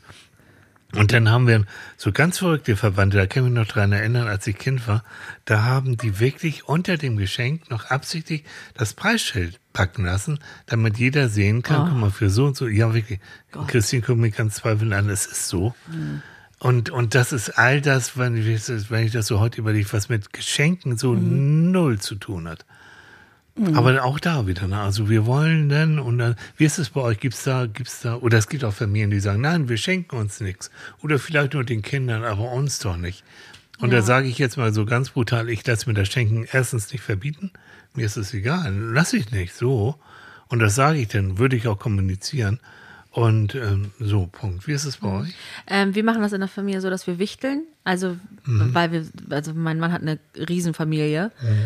Und dann haben wir so ganz verrückte Verwandte, da kann ich mich noch dran erinnern, als ich Kind war, da haben die wirklich unter dem Geschenk noch absichtlich das Preisschild packen lassen, damit jeder sehen kann, Oh. guck mal, für so und so, ja wirklich, Christine guckt mich ganz zweifelnd an, es ist so. Und, und das ist all das, wenn ich, wenn ich das so heute überlege, was mit Geschenken so null zu tun hat. Aber auch da wieder, ne? Also wir wollen dann und dann, wie ist es bei euch? Gibt's da, gibt's da, oder es gibt auch Familien, die sagen, nein, wir schenken uns nichts. Oder vielleicht nur den Kindern, aber uns doch nicht. Und Ja. da sage ich jetzt mal so ganz brutal, ich lasse mir das Schenken erstens nicht verbieten. Mir ist es egal, lasse ich nicht, so. Und das sage ich dann, würde ich auch kommunizieren. Und ähm, so, Punkt. Wie ist es bei euch? Ähm, wir machen das in der Familie so, dass wir wichteln. Also, weil wir, also mein Mann hat eine Riesenfamilie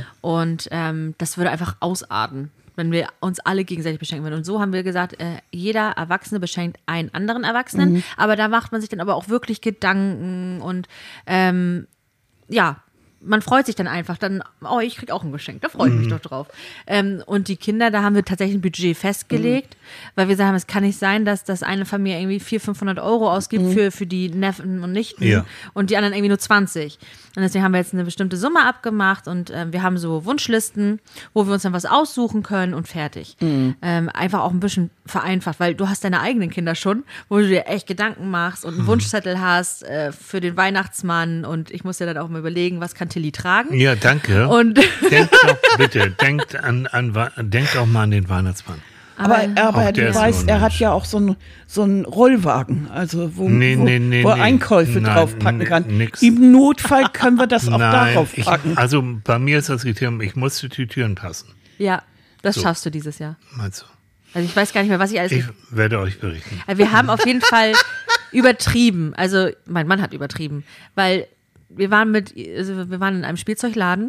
und ähm, das würde einfach ausarten, wenn wir uns alle gegenseitig beschenken würden. Und so haben wir gesagt, äh, jeder Erwachsene beschenkt einen anderen Erwachsenen, aber da macht man sich dann aber auch wirklich Gedanken und ähm, ja, man freut sich dann einfach, dann, oh, ich krieg auch ein Geschenk, da freue ich mich doch drauf. Ähm, und die Kinder, da haben wir tatsächlich ein Budget festgelegt, weil wir sagen, es kann nicht sein, dass, dass eine Familie irgendwie vierhundert, fünfhundert Euro ausgibt für, für die Neffen und Nichten Ja. und die anderen irgendwie nur zwanzig. Und deswegen haben wir jetzt eine bestimmte Summe abgemacht und ähm, wir haben so Wunschlisten, wo wir uns dann was aussuchen können und fertig. Ähm, einfach auch ein bisschen vereinfacht, weil du hast deine eigenen Kinder schon, wo du dir echt Gedanken machst und einen Wunschzettel hast äh, für den Weihnachtsmann und ich muss ja dann auch mal überlegen, was kann Tilly tragen. Ja, danke. Und denkt doch bitte, denkt an, an Wa- denkt auch mal an den Weihnachtsmann. Aber, aber Auch der du ist weißt, nur ein er hat Mensch. ja auch so einen so einen Rollwagen, also wo, Nee, wo, nee, nee, wo er nee. Einkäufe Nein, draufpacken nee, kann. nix. Im Notfall können wir das auch Nein, darauf ich, packen. also bei mir ist das Kriterium, ich muss zu die Türen passen. ja, das So. schaffst du dieses Jahr. Meinst du? Also ich weiß gar nicht mehr, was ich alles... Ich werde euch berichten. Also wir haben auf jeden Fall übertrieben. Also mein Mann hat übertrieben, weil wir waren mit, also wir waren in einem Spielzeugladen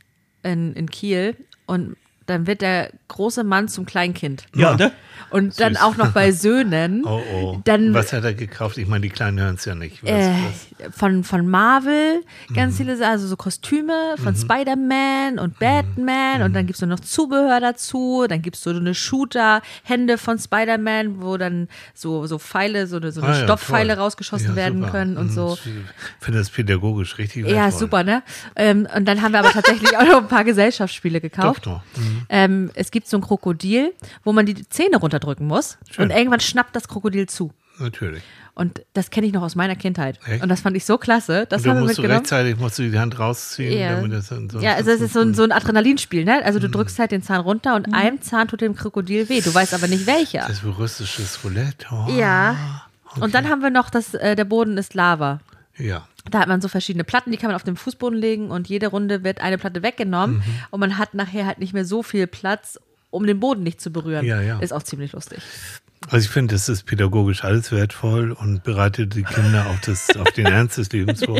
in, in Kiel und dann wird der große Mann zum Kleinkind. Ja, ne? Und dann Süß. auch noch bei Söhnen. Oh, oh. Dann Was hat er gekauft? Ich meine, die Kleinen hören es ja nicht. Was, äh, was? von, von Marvel ganz Mhm. viele, Sa- also so Kostüme von Spider-Man und Batman Mhm. und dann gibt's so noch Zubehör dazu, dann gibt's so eine Shooter-Hände von Spider-Man, wo dann so, so Pfeile, so eine, so eine Ah ja, Stoffpfeile toll. rausgeschossen Ja, werden super. können und Mhm, so. Ich finde das pädagogisch richtig Ja, wertvoll. super, ne? Ähm, und dann haben wir aber tatsächlich auch noch ein paar Gesellschaftsspiele Doch, gekauft. doch. Mhm. Ähm, es gibt so ein Krokodil, wo man die Zähne runterdrücken muss. Schön. Und irgendwann schnappt das Krokodil zu. natürlich. Und das kenne ich noch aus meiner Kindheit. Echt? Und das fand ich so klasse. Das Und du haben wir musst du mitgenommen. rechtzeitig musst du die Hand rausziehen, Ja. damit das dann so. Ja, also es ist so ein, so ein Adrenalinspiel, ne? Also Mhm. du drückst halt den Zahn runter und einem Zahn tut dem Krokodil weh. Du weißt aber nicht welcher. Das ist russisches Roulette. Oh. Ja. Und dann haben wir noch, das, äh, der Boden ist Lava. Ja. Da hat man so verschiedene Platten, die kann man auf den Fußboden legen und jede Runde wird eine Platte weggenommen Mhm. und man hat nachher halt nicht mehr so viel Platz, um den Boden nicht zu berühren. Ja, ja. Ist auch ziemlich lustig. Also ich finde, das ist pädagogisch alles wertvoll und bereitet die Kinder auf, das, auf den Ernst des Lebens vor.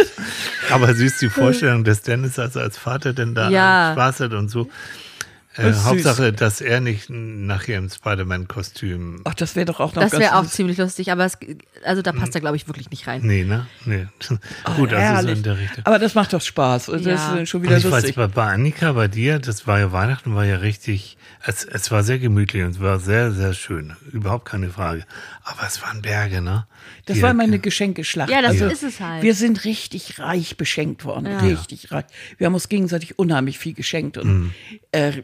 Aber süß die Vorstellung, dass Dennis also als Vater denn da Ja. Spaß hat und so. Äh, Das ist Hauptsache, dass er nicht nachher im Spider-Man-Kostüm. Ach, das wäre doch auch noch Das ganz wäre auch süß. ziemlich lustig, aber es, also da Mhm. passt er, glaube ich, wirklich nicht rein. Nee, ne? Nee. Gut, also so Herrlich. in der Richtung. Aber das macht doch Spaß. Und das Ja. ist schon Und wieder ich weiß, lustig. bei, bei Annika, bei dir, das war ja Weihnachten, war ja richtig, es, es war sehr gemütlich und es war sehr, sehr schön. Überhaupt keine Frage. Aber es waren Berge, ne? Das Die- war meine Geschenkeschlacht. Ja, das also, ist es halt. Wir sind richtig reich beschenkt worden. Ja. Richtig reich. Wir haben uns gegenseitig unheimlich viel geschenkt. Und Mhm. äh,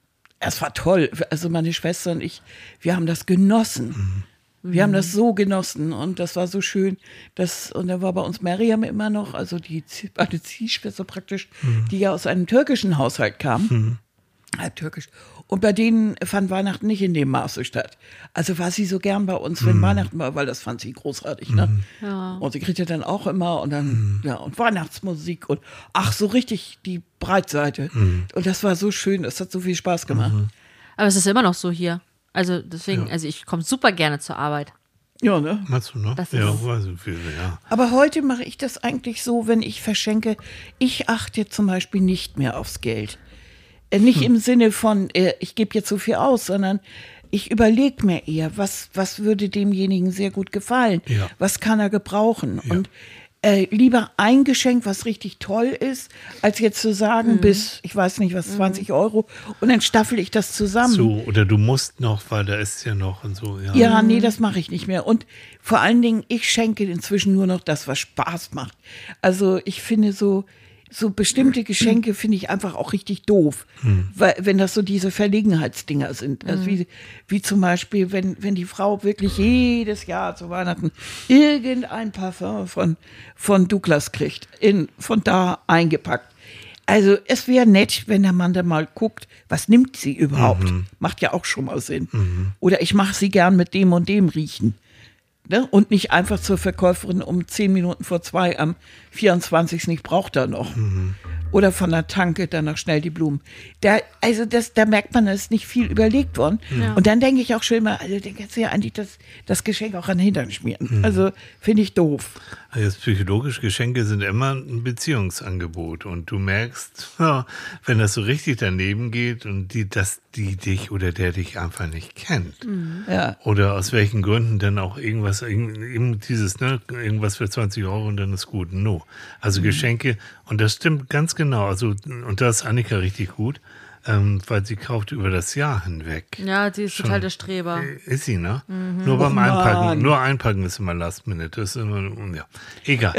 es war toll. Also meine Schwester und ich, wir haben das genossen. Mhm. Wir haben das so genossen und das war so schön. Das, und da war bei uns Miriam immer noch, also die Zie- eine Ziehschwester praktisch, Mhm. die ja aus einem türkischen Haushalt kam. Halb türkisch. Und bei denen fand Weihnachten nicht in dem Maße statt. Also war sie so gern bei uns, wenn Weihnachten war, weil das fand sie großartig. Ne? Ja. Und sie kriegte dann auch immer und dann, ja, und Weihnachtsmusik und ach, so richtig die Breitseite. Und das war so schön, das hat so viel Spaß gemacht. Aber es ist immer noch so hier. Also deswegen, also ich komme super gerne zur Arbeit. Ja, ne? Meinst du, ne? Das Ja, ist- also viel, ja. Aber heute mache ich das eigentlich so, wenn ich verschenke, ich achte zum Beispiel nicht mehr aufs Geld. Äh, Nicht im Sinne von, äh, ich gebe jetzt so viel aus, sondern ich überlege mir eher, was, was würde demjenigen sehr gut gefallen, Ja. was kann er gebrauchen. Ja. Und äh, lieber ein Geschenk, was richtig toll ist, als jetzt zu sagen, bis, ich weiß nicht was, zwanzig Euro und dann staffel ich das zusammen. So, oder du musst noch, weil da ist ja noch und so, ja. Ja, nee, das mache ich nicht mehr. Und vor allen Dingen, ich schenke inzwischen nur noch das, was Spaß macht. Also ich finde so, so bestimmte Geschenke finde ich einfach auch richtig doof. Weil, wenn das so diese Verlegenheitsdinger sind. Also wie, wie zum Beispiel, wenn, wenn die Frau wirklich jedes Jahr zu Weihnachten irgendein Parfum von, von Douglas kriegt, in, von da eingepackt. Also es wäre nett, wenn der Mann dann mal guckt, was nimmt sie überhaupt? Macht ja auch schon mal Sinn. Oder ich mache sie gern mit dem und dem riechen. Ne? Und nicht einfach zur Verkäuferin um zehn Minuten vor zwei am vierundzwanzigsten Ich brauche da noch. Oder von der Tanke dann noch schnell die Blumen. Da, also das, da merkt man, da ist nicht viel überlegt worden. Ja. Und dann denke ich auch schon mal, also dann kannst du ja eigentlich das, das Geschenk auch an den Hintern schmieren. Also finde ich doof. Also jetzt psychologisch, Geschenke sind immer ein Beziehungsangebot und du merkst, ja, wenn das so richtig daneben geht und die, dass die dich oder der dich einfach nicht kennt. Ja. Oder aus welchen Gründen dann auch irgendwas, eben dieses, ne, irgendwas für zwanzig Euro und dann ist gut. No. Also Geschenke, und das stimmt ganz genau. Also, und da ist Annika richtig gut, ähm, weil sie kauft über das Jahr hinweg. Ja, sie ist Schon. total der Streber. Äh, Ist sie, ne? Nur beim Och, Einpacken. Mann. Nur Einpacken ist immer Last Minute. Das ist immer, ja. Egal.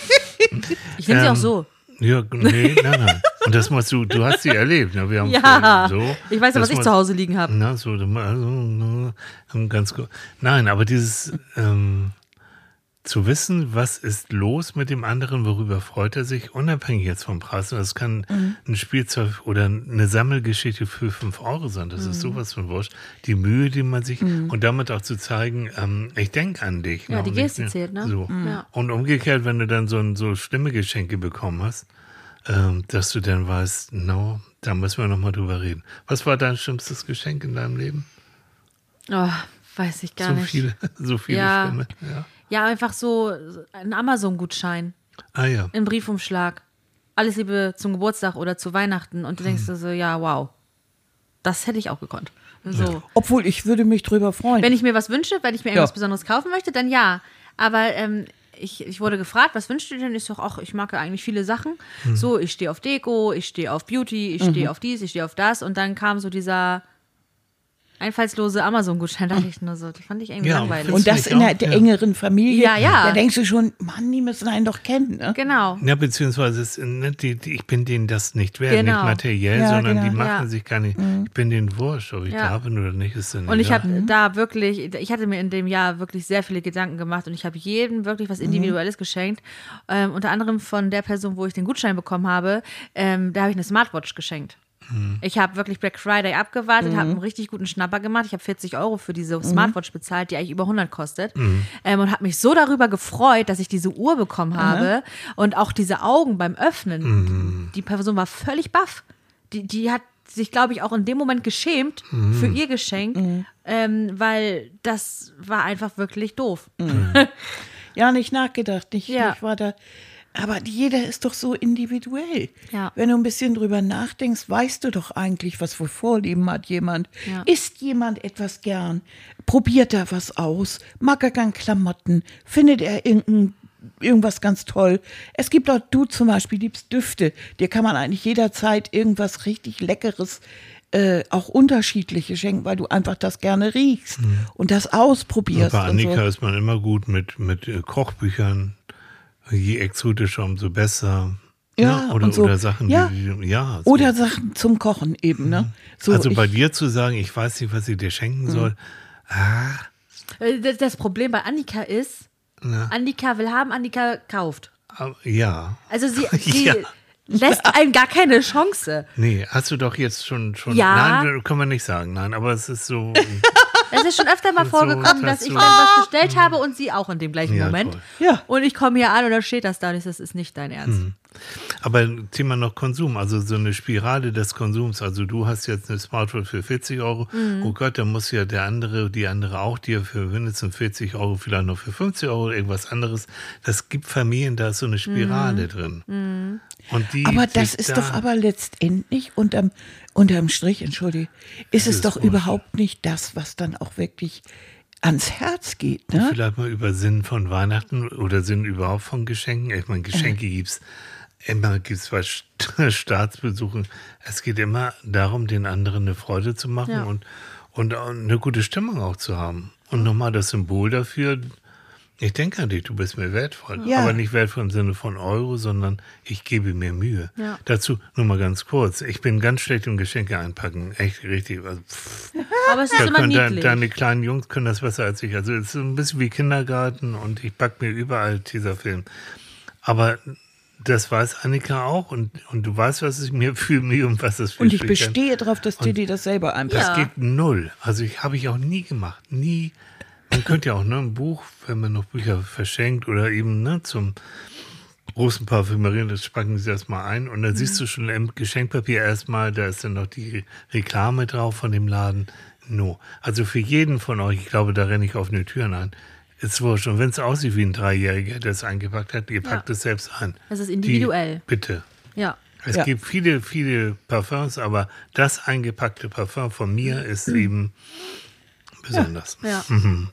Ich finde sie Ähm, auch so. Ja, nee, nein, nein. Und das musst du, du hast sie erlebt. Ne? Wir haben Ja, so. ich weiß ja, das was ich muss- zu Hause liegen habe. Na, so, also, ne, ganz gut. Nein, aber dieses ähm, zu wissen, was ist los mit dem anderen, worüber freut er sich, unabhängig jetzt vom Preis. Und das kann Mhm. ein Spielzeug oder eine Sammelgeschichte für fünf Euro sein. Das ist Mhm. sowas von wurscht. Die Mühe, die man sich, und damit auch zu zeigen, ähm, ich denke an dich. Ja, ne? die Und Geste ich- zählt, ne? So. Ja. Und umgekehrt, wenn du dann so, ein- so schlimme Geschenke bekommen hast, ähm, dass du dann weißt, no, da müssen wir nochmal drüber reden. Was war dein schlimmstes Geschenk in deinem Leben? Oh, weiß ich gar so nicht. viele, so viele Ja. schlimme. Ja. Ja, einfach so ein Amazon-Gutschein Ah ja. im Briefumschlag. Alles Liebe zum Geburtstag oder zu Weihnachten. Und du denkst dir so, ja, wow. Das hätte ich auch gekonnt. So. Obwohl, ich würde mich drüber freuen. Wenn ich mir was wünsche, wenn ich mir irgendwas Ja. Besonderes kaufen möchte, dann ja. Aber ähm, ich, ich wurde gefragt, was wünschst du denn? Ich sag, ach, ich mag ja eigentlich viele Sachen. So, ich stehe auf Deko, ich stehe auf Beauty, ich stehe auf dies, ich stehe auf das. Und dann kam so dieser einfallslose Amazon-Gutschein, dachte ich nur so, das fand ich irgendwie Ja, langweilig. Und das ich in der, auch, der ja. engeren Familie. Ja, ja. Da denkst du schon, Mann, die müssen einen doch kennen. Ne? Genau. Ja, beziehungsweise es, ne, die, die, ich bin denen das nicht wert, Genau. nicht materiell, Ja, sondern genau. die machen Ja. sich gar nicht, ich bin denen wurscht, ob ich Ja. da bin oder nicht, ist dann Und ich egal. habe da wirklich, ich hatte mir in dem Jahr wirklich sehr viele Gedanken gemacht und ich habe jedem wirklich was Individuelles geschenkt. Ähm, unter anderem von der Person, wo ich den Gutschein bekommen habe, ähm, da habe ich eine Smartwatch geschenkt. Ich habe wirklich Black Friday abgewartet, habe einen richtig guten Schnapper gemacht. Ich habe vierzig Euro für diese Smartwatch bezahlt, die eigentlich über hundert kostet. Ähm, und habe mich so darüber gefreut, dass ich diese Uhr bekommen habe. Und auch diese Augen beim Öffnen. Die Person war völlig baff. Die, die hat sich, glaube ich, auch in dem Moment geschämt für ihr Geschenk, ähm, weil das war einfach wirklich doof. Ja, nicht nachgedacht, nicht, Ja. nicht weiter. Aber jeder ist doch so individuell. Ja. Wenn du ein bisschen drüber nachdenkst, weißt du doch eigentlich, was für Vorlieben hat jemand. Ja. Isst jemand etwas gern? Probiert er was aus? Mag er gern Klamotten? Findet er irgendein, irgendwas ganz toll? Es gibt auch, du zum Beispiel liebst Düfte. Dir kann man eigentlich jederzeit irgendwas richtig Leckeres, äh, auch unterschiedliche schenken, weil du einfach das gerne riechst und das ausprobierst. Bei Annika und so. ist man immer gut mit, mit äh, Kochbüchern. Je exotischer, umso besser. Ja, Ne? Oder, und so. oder Sachen, Ja. die, die ja. So. Oder Sachen zum Kochen eben, ne? So, also bei ich, dir zu sagen, ich weiß nicht, was ich dir schenken soll. Ah, Äh, Das das Problem bei Annika ist, na, Annika will haben, Annika kauft. aber- ja. Also sie, sie Ja. lässt einem gar keine Chance. Nee, hast du doch jetzt schon, schon Ja. nein, können wir nicht sagen, nein, aber es ist so, Es ist schon öfter mal So, vorgekommen, das dass ich so- dann was bestellt habe und sie auch in dem gleichen Ja, Moment. toll. Ja. Und ich komme hier an und da steht das da und ich, das ist nicht dein Ernst. aber Thema noch Konsum, also so eine Spirale des Konsums, also du hast jetzt eine Smartphone für vierzig Euro, Mhm. oh Gott, dann muss ja der andere, die andere auch dir für mindestens vierzig Euro, vielleicht noch für fünfzig Euro, irgendwas anderes. Das gibt Familien, da ist so eine Spirale Mhm. drin. Und die aber das sich ist da, doch aber letztendlich unterm, unterm Strich, entschuldige, ist es ist doch wurscht. überhaupt nicht das, was dann auch wirklich ans Herz geht, ne? Vielleicht mal über Sinn von Weihnachten oder Sinn überhaupt von Geschenken. Ich meine, Geschenke gibt's immer, gibt's bei St- Staatsbesuchen. Es geht immer darum, den anderen eine Freude zu machen Ja. und, und auch eine gute Stimmung auch zu haben. Und nochmal das Symbol dafür, ich denke an dich, du bist mir wertvoll. Ja. Aber nicht wertvoll im Sinne von Euro, sondern ich gebe mir Mühe. Ja. Dazu nur mal ganz kurz. Ich bin ganz schlecht im Geschenke einpacken. Echt richtig. Also, pff. Aber es ist Da immer können de- niedlich. deine kleinen Jungs können das besser als ich. Also es ist ein bisschen wie Kindergarten und ich back mir überall Tesafilm. Aber das weiß Annika auch und, und du weißt, was ich mir für Mühe und was das für Und ich Stück kann. bestehe darauf, dass dir die das selber einpasst. Das Ja. geht null. Also ich habe ich auch nie gemacht. Nie. Man könnte ja auch ne, ein Buch, wenn man noch Bücher verschenkt oder eben ne, zum großen Parfümerieren, das spacken sie das mal ein. Und dann siehst du schon im Geschenkpapier erstmal, da ist dann noch die Reklame drauf von dem Laden. No. Also für jeden von euch, ich glaube, da renne ich auf eine Türen ein, ist wurscht. Und wenn es aussieht wie ein Dreijähriger, der es eingepackt hat, ihr packt Ja. es selbst ein. Das ist individuell. Die, bitte. Ja. Es Ja. gibt viele, viele Parfums, aber das eingepackte Parfum von mir ist eben besonders. Ja.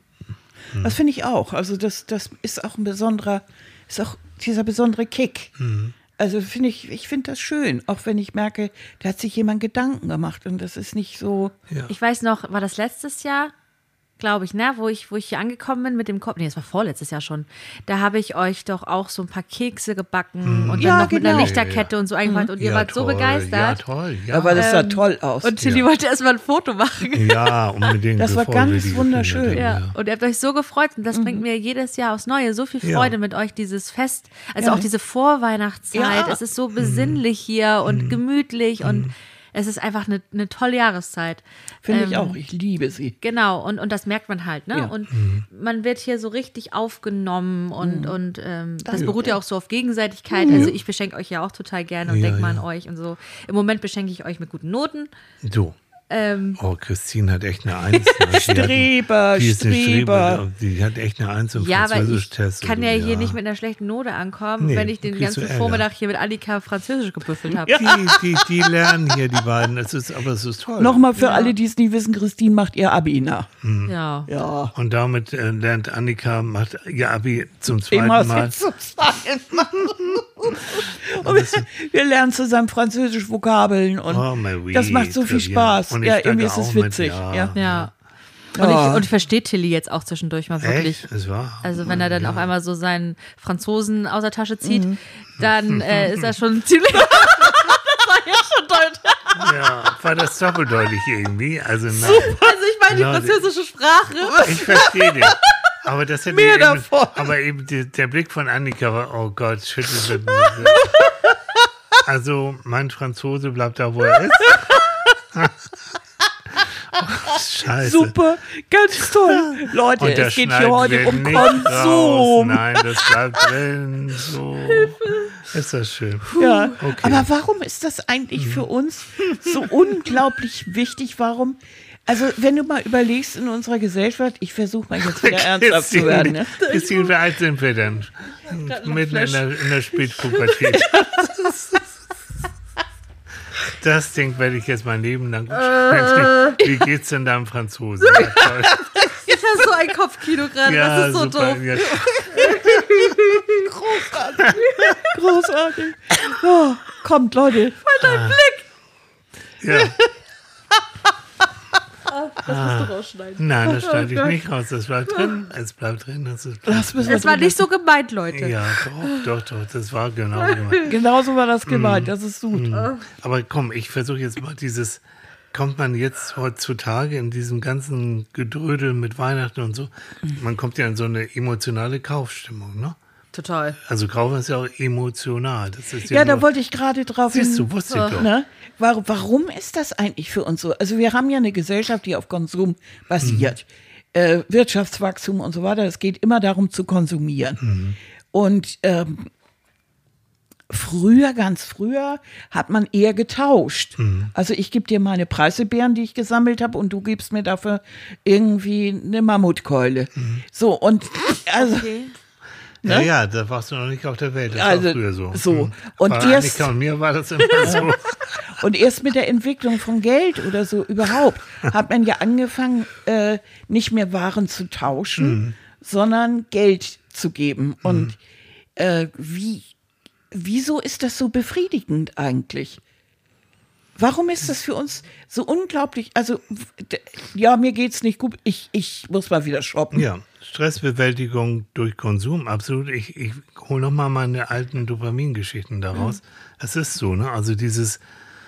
Das finde ich auch. Also das, das ist auch ein besonderer, ist auch dieser besondere Kick. Also finde ich, ich finde das schön, auch wenn ich merke, da hat sich jemand Gedanken gemacht und das ist nicht so. Ja. Ich weiß noch, war das letztes Jahr? Glaube ich, ne? Wo ich, wo ich hier angekommen bin mit dem Kopf. Nee, das war vorletztes Jahr schon. Da habe ich euch doch auch so ein paar Kekse gebacken und dann Ja, noch mit einer genau. Lichterkette und so eingepackt und ihr Ja, wart so toll. begeistert. Ja, toll. Ja, Aber das sah toll aus. Und Tilly wollte erstmal ein Foto machen. ja unbedingt. Das war bevor wir ganz die wunderschön. gefilmt haben, Ja, und ihr habt euch so gefreut und das bringt mir jedes Jahr aufs Neue so viel Ja. Freude mit euch, dieses Fest, also Ja. auch diese Vorweihnachtszeit. Ja. Es ist so besinnlich hier und gemütlich und es ist einfach eine, eine tolle Jahreszeit. Finde Ähm, ich auch. Ich liebe sie. Genau, und, und das merkt man halt, ne? Ja. Und man wird hier so richtig aufgenommen und, und ähm, das beruht ja auch so auf Gegenseitigkeit. Also ich beschenke euch ja auch total gerne und Ja, denke mal ja. an euch und so. Im Moment beschenke ich euch mit guten Noten. Du. Ähm, Oh, Christine hat echt eine Eins. Ne? Die hat- Streber, die ist eine Streber. Streber. Die hat echt eine Eins im ja, aber ich Französisch-Test. kann und ja so, hier nicht mit einer schlechten Note ankommen, Nee, wenn ich den kriegst du ganzen Ärger. Vormittag hier mit Annika Französisch gebüffelt habe. Die, die, die lernen hier, die beiden. Es ist, aber es ist toll. Nochmal für alle, die es nie wissen, Christine macht ihr Abi nach. Ja. Ja. Und damit äh, lernt Annika, macht ihr Abi zum zweiten Immer Mal. jetzt zum Zweiten Mal. Und wir, wir lernen zusammen Französisch Vokabeln und Oh, mais oui, das macht so viel très bien. Spaß. Und ich Ja, danke irgendwie ist es auch mit, witzig. ja. Ja. Ja. Und, Oh. ich, und ich verstehe Tilly jetzt auch zwischendurch mal wirklich. Echt? Es war. Also wenn er dann auf einmal so seinen Franzosen aus der Tasche zieht, dann äh, ist er schon ziemlich... das war ja schon deutlich. Ja, war das doppeldeutig irgendwie. Also, nein. Also ich meine die Leute. französische Sprache. Ich verstehe dich. Aber das hätte Mehr eben, davon. Aber eben die, der Blick von Annika war, oh Gott, schüttelt mit. Also, mein Franzose bleibt da, wo er ist. Oh, Scheiße. Super, ganz toll. Leute, Und das es geht schneiden hier heute wir um nicht raus. Konsum. Nein, das bleibt drin. So. Ist das schön. Ja. Okay. Aber warum ist das eigentlich für uns so unglaublich wichtig? Warum? Also, wenn du mal überlegst in unserer Gesellschaft, ich versuche mal jetzt wieder ernsthaft zu werden. Ne? Christine, wie alt sind wir denn? Mitten in der, in der Spätpubertät. Das Ding werde ich jetzt mein Leben lang. Wie geht's denn deinem Franzosen? Ja, toll. Ich habe so ein Kopfkino gerade, das ist so super. doof. Ja, Großartig. Oh, kommt, Leute. ja. Das musst du rausschneiden. Nein, das schneide ich nicht raus. Das bleibt drin. Es bleibt drin. Das ist Das müssen wir Es war drin nicht so gemeint, Leute. ja, doch, doch, doch. Das war genau gemeint. Genauso war das gemeint, das ist gut. Aber komm, ich versuche jetzt mal dieses. Kommt man jetzt heutzutage in diesem ganzen Gedrödel mit Weihnachten und so, man kommt ja in so eine emotionale Kaufstimmung, ne? Total. Also kaufen ist ja auch emotional. Das ist ja, Ja, nur, da wollte ich gerade drauf hin. siehst du, wusste ich doch. Ne? Warum, warum ist das eigentlich für uns so? Also wir haben ja eine Gesellschaft, die auf Konsum basiert. Äh, Wirtschaftswachstum und so weiter. Es geht immer darum zu konsumieren. Und ähm, früher, ganz früher, hat man eher getauscht. Also ich gebe dir meine Preiselbeeren, die ich gesammelt habe, und du gibst mir dafür irgendwie eine Mammutkeule. So, und also... Okay. Ja, ja, da warst du noch nicht auf der Welt. Das Also, war früher so. so. Mhm. Und Bei erst- Annika und mir war das immer so. Und erst mit der Entwicklung von Geld oder so überhaupt hat man ja angefangen, äh, nicht mehr Waren zu tauschen, sondern Geld zu geben. Und äh, wie, wieso ist das so befriedigend eigentlich? Warum ist das für uns so unglaublich? Also, d- ja, mir geht's nicht gut. Ich, ich muss mal wieder shoppen. Ja, Stressbewältigung durch Konsum, absolut. Ich, ich hole nochmal meine alten Dopamingeschichten daraus. Es ist so, ne? Also dieses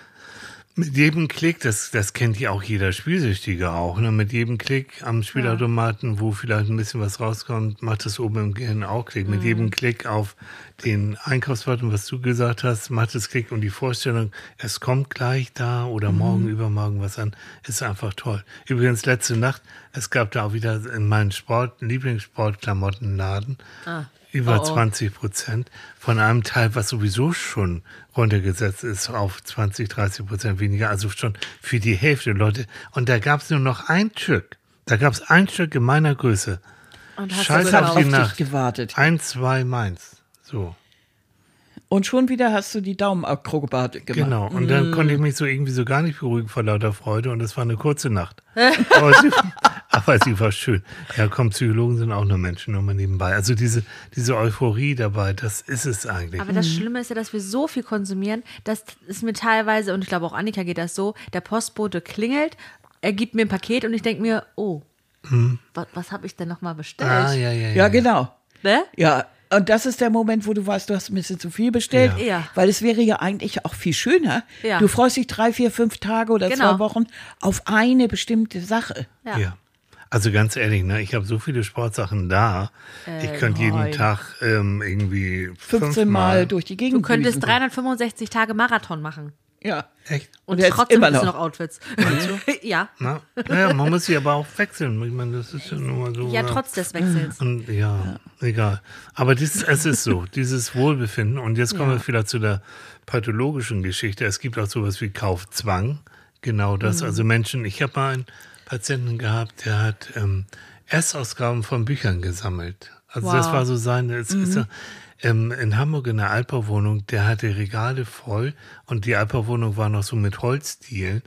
mit jedem Klick, das, das kennt ja auch jeder Spielsüchtige auch, ne? Mit jedem Klick am Spielautomaten, wo vielleicht ein bisschen was rauskommt, macht es oben im Gehirn auch Klick. Mit jedem Klick auf den Einkaufsbutton, was du gesagt hast, macht es Klick, und die Vorstellung, es kommt gleich da oder morgen, übermorgen was an, ist einfach toll. Übrigens, letzte Nacht, es gab da auch wieder in meinen Sport, Lieblingssportklamottenladen, über Oh, oh. zwanzig Prozent von einem Teil, was sowieso schon runtergesetzt ist auf zwanzig, dreißig Prozent weniger, also schon für die Hälfte, Leute. Und da gab es nur noch ein Stück. Da gab es ein Stück in meiner Größe. Und hast Scheiß du auf auf die dich Nacht. gewartet. Eins, zwei, meins. So. Und schon wieder hast du die Daumenakrobatik gemacht. Genau. Und dann konnte ich mich so irgendwie so gar nicht beruhigen vor lauter Freude, und es war eine kurze Nacht. aber, sie, aber sie war schön. Ja, komm, Psychologen sind auch nur Menschen, nur mal nebenbei. Also diese, diese Euphorie dabei, das ist es eigentlich. Aber das Schlimme ist ja, dass wir so viel konsumieren, dass es mir teilweise, und ich glaube auch Annika geht das so, der Postbote klingelt, er gibt mir ein Paket und ich denke mir, oh, was, was habe ich denn nochmal bestellt? ah, ja, ja, ja. Ja, genau. Ne? Ja, und das ist der Moment, wo du weißt, du hast ein bisschen zu viel bestellt. Ja. Ja. Weil es wäre ja eigentlich auch viel schöner. Ja. Du freust dich drei, vier, fünf Tage oder Genau. zwei Wochen auf eine bestimmte Sache. Ja. Ja. Also ganz ehrlich, ne, ich habe so viele Sportsachen da. ich Äh, könnte jeden nein. Tag ähm, irgendwie fünfzehn Mal durch die Gegend Du könntest düsen. dreihundertfünfundsechzig Tage Marathon machen. Ja. Echt? Und jetzt trotzdem immer hast du noch. noch Outfits. ja. Na? Naja, man muss sie aber auch wechseln. Ich meine, das ist ja nur mal so. Ja, ne? trotz des Wechsels. Und ja, egal. Aber dies, es ist so, dieses Wohlbefinden. Und jetzt kommen Ja. wir vielleicht zu der pathologischen Geschichte. Es gibt auch sowas wie Kaufzwang. Genau das. Also Menschen, ich habe mal einen Patienten gehabt, der hat ähm, Erstausgaben von Büchern gesammelt. Also Wow. das war so seine, es ist ja, ähm, in Hamburg in der Altbauwohnung, der hatte Regale voll und die Altbauwohnung war noch so mit Holzdielen.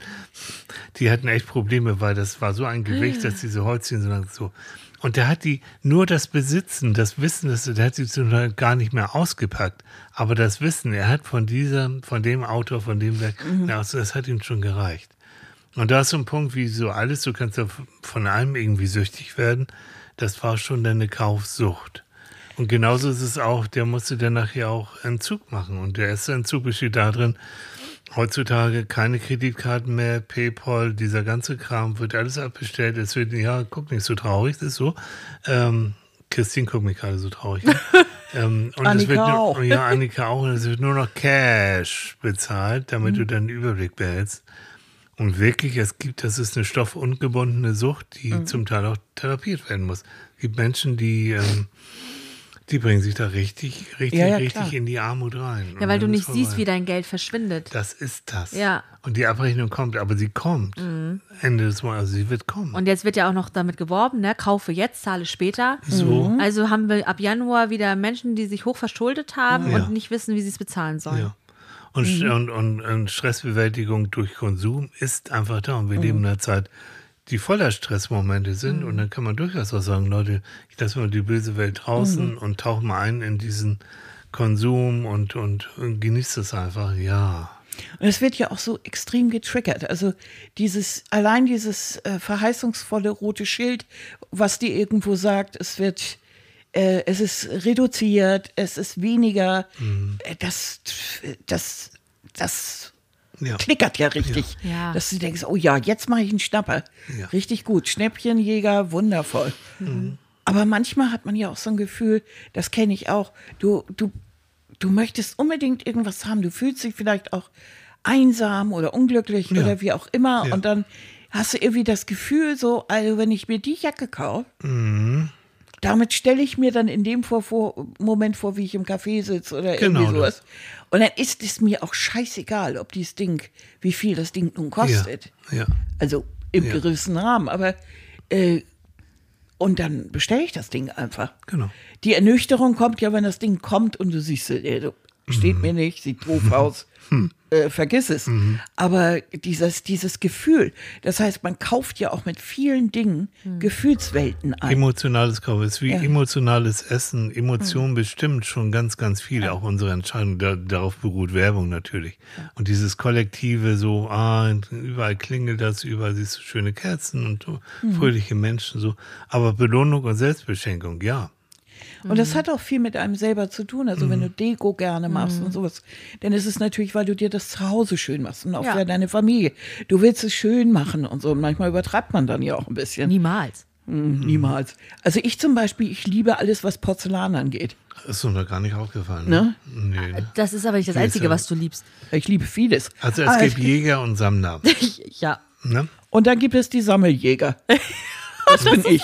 Die hatten echt Probleme, weil das war so ein Gewicht, dass diese Holzdielen so lang so. Und der hat die, nur das Besitzen, das Wissen, das, der hat sie zum Teil gar nicht mehr ausgepackt. Aber das Wissen, er hat von dieser, von dem Autor, von dem Werk, mhm. das hat ihm schon gereicht. Und da ist so ein Punkt, wie so alles, du kannst ja von allem irgendwie süchtig werden. Das war schon deine Kaufsucht. Und genauso ist es auch, der musste dann nachher auch Entzug machen. Und der erste Entzug besteht darin, heutzutage keine Kreditkarten mehr, PayPal, dieser ganze Kram wird alles abbestellt. Es wird, ja, guck nicht so traurig, das ist so. Ähm, Christine guckt mich gerade so traurig. Ne? ähm, und Annika es wird nur, auch. Ja, Annika auch. Und es wird nur noch Cash bezahlt, damit mhm. du dann den Überblick behältst. Und wirklich, es gibt, das ist eine stoffungebundene Sucht, die mhm. zum Teil auch therapiert werden muss. Es gibt Menschen, die... Ähm, Die bringen sich da richtig, richtig, ja, ja, richtig klar. in die Armut rein. Ja, weil du nicht siehst, wie dein Geld verschwindet. Das ist das. Ja. Und die Abrechnung kommt, aber sie kommt. Mhm. Ende des Monats, also sie wird kommen. Und jetzt wird ja auch noch damit geworben, ne? Kaufe jetzt, zahle später. So. Also haben wir ab Januar wieder Menschen, die sich hoch verschuldet haben Ja. und nicht wissen, wie sie es bezahlen sollen. Ja. Und, mhm. und, und, und Stressbewältigung durch Konsum ist einfach da. Und wir mhm. leben in einer Zeit, die voller Stressmomente sind. Mhm. Und dann kann man durchaus auch sagen, Leute, ich lasse mal die böse Welt draußen mhm. und tauche mal ein in diesen Konsum und, und, und genießt es einfach. Ja. Und es wird ja auch so extrem getriggert. Also dieses, allein dieses äh, verheißungsvolle rote Schild, was dir irgendwo sagt, es wird, äh, es ist reduziert, es ist weniger, mhm. äh, das, das, das Ja. klickert ja richtig. Ja. Ja. Dass du denkst, oh ja, jetzt mache ich einen Schnapper. Ja. Richtig gut. Schnäppchenjäger, wundervoll. Mhm. Aber manchmal hat man ja auch so ein Gefühl, das kenne ich auch, du, du, du möchtest unbedingt irgendwas haben. Du fühlst dich vielleicht auch einsam oder unglücklich Ja. oder wie auch immer. Ja. Und dann hast du irgendwie das Gefühl, so, also wenn ich mir die Jacke kaufe, Mhm. damit stelle ich mir dann in dem vor, vor, Moment vor, wie ich im Café sitze oder Genau irgendwie sowas. das. Und dann ist es mir auch scheißegal, ob dieses Ding, wie viel das Ding nun kostet. Ja. Ja. Also im Ja. gewissen Rahmen. Aber äh, und dann bestelle ich das Ding einfach. Genau. Die Ernüchterung kommt ja, wenn das Ding kommt und du siehst, äh, steht mir nicht, sieht doof aus. Äh, vergiss es. Aber dieses, dieses Gefühl, das heißt, man kauft ja auch mit vielen Dingen Gefühlswelten ein. Emotionales Kaufen ist wie Ja. emotionales Essen. Emotionen bestimmt schon ganz, ganz viel, auch unsere Entscheidung. Da, darauf beruht Werbung natürlich. Und dieses Kollektive, so, ah, überall klingelt das, überall siehst du schöne Kerzen und so, fröhliche Menschen, so. Aber Belohnung und Selbstbeschenkung, ja. Und das hat auch viel mit einem selber zu tun. Also wenn du Deko gerne machst und sowas, dann ist es natürlich, weil du dir das zu Hause schön machst und auch Ja. für deine Familie. Du willst es schön machen und so. Und manchmal übertreibt man dann ja auch ein bisschen. Niemals. Hm, niemals. Also ich zum Beispiel, ich liebe alles, was Porzellan angeht. Ist uns noch gar nicht aufgefallen. Ne? Nee, ne? Das ist aber nicht das Hier ist Einzige, ja- was du liebst. Ich liebe vieles. Also es Ah, gibt Jäger und Sammler. Ja. Ne? Und dann gibt es die Sammeljäger. Das bin ich.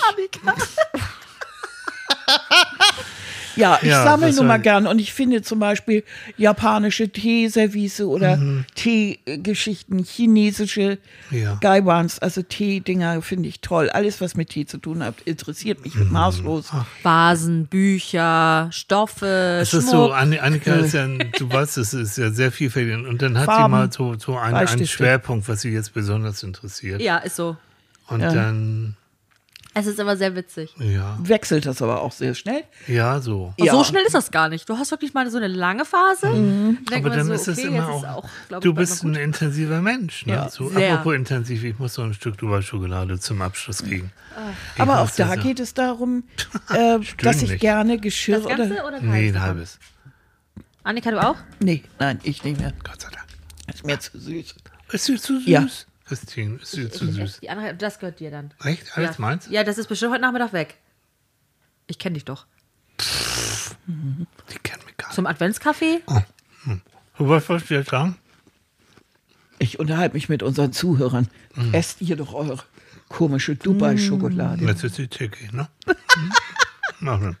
Ja, ich Ja, sammle was nun mal soll- gern und ich finde zum Beispiel japanische Teeservice oder Teegeschichten, chinesische Ja. Gaiwans, also Tee-Dinger finde ich toll. Alles, was mit Tee zu tun hat, interessiert mich maßlos. Vasen, Bücher, Stoffe, Es Schmuck. ist so, Anni- Annika ist ja, du weißt, es ist ja sehr vielfältig. Und dann hat sie Farben, mal so, so einen, einen Bleistifte. Schwerpunkt, was sie jetzt besonders interessiert. Ja, ist so. Und Ja. dann, Es ist aber sehr witzig. ja, Wechselt das aber auch sehr schnell. ja, so. Und Ja. so schnell ist das gar nicht. Du hast wirklich mal so eine lange Phase. Dann denkt Aber man dann so, ist es okay, immer jetzt auch, ist auch glaub du ich, bald bist mal ein gut. intensiver Mensch. Ne? Ja, so, sehr. apropos intensiv, ich muss so ein Stück Dubai-Schokolade zum Abschluss kriegen. Ich Aber auch muss das da ja- geht es darum, äh, dass ich nicht. gerne Geschirr Das Ganze oder... oder Nee, keins ein davon? halbes. Annika, du auch? Nee, nein, ich nicht mehr. Gott sei Dank. Ist mir zu süß. Ist sie zu süß? Ja. Christine, ist sie zu süß? Die andere, das gehört dir dann. Echt? Alles ja. meins? Ja, das ist bestimmt heute Nachmittag weg. Ich kenne dich doch. Die kennen mich gar nicht. Zum Adventskaffee? Du wolltest was jetzt sagen? Ich unterhalte mich mit unseren Zuhörern. Esst ihr doch eure komische Dubai-Schokolade. Jetzt ist die Tiki, ne? Mhm. Mach mal.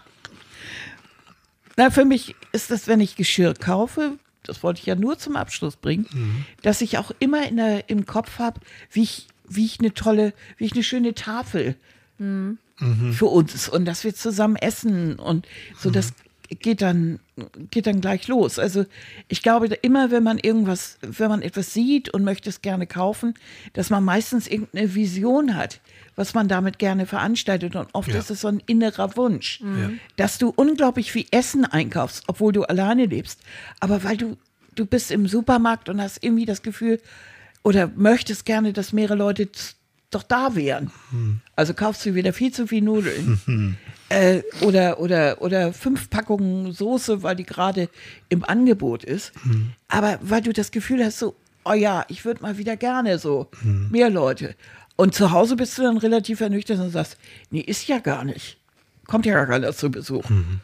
Na, für mich ist das, wenn ich Geschirr kaufe, das wollte ich ja nur zum Abschluss bringen, dass ich auch immer in der, im Kopf habe, wie ich, wie ich eine tolle, wie ich eine schöne Tafel für uns und dass wir zusammen essen und so das geht dann, geht dann gleich los. Also ich glaube immer, wenn man irgendwas, wenn man etwas sieht und möchte es gerne kaufen, dass man meistens irgendeine Vision hat, was man damit gerne veranstaltet. Und oft Ja. ist es so ein innerer Wunsch, Ja. dass du unglaublich viel Essen einkaufst, obwohl du alleine lebst. Aber weil du, du bist im Supermarkt und hast irgendwie das Gefühl oder möchtest gerne, dass mehrere Leute z- doch da wären. Also kaufst du wieder viel zu viel Nudeln. Äh, oder, oder, oder fünf Packungen Soße, weil die gerade im Angebot ist. Aber weil du das Gefühl hast, so, oh ja, ich würde mal wieder gerne so, mehr Leute. Und zu Hause bist du dann relativ ernüchtert und sagst, nee, ist ja gar nicht. Kommt ja gar keiner zu Besuch.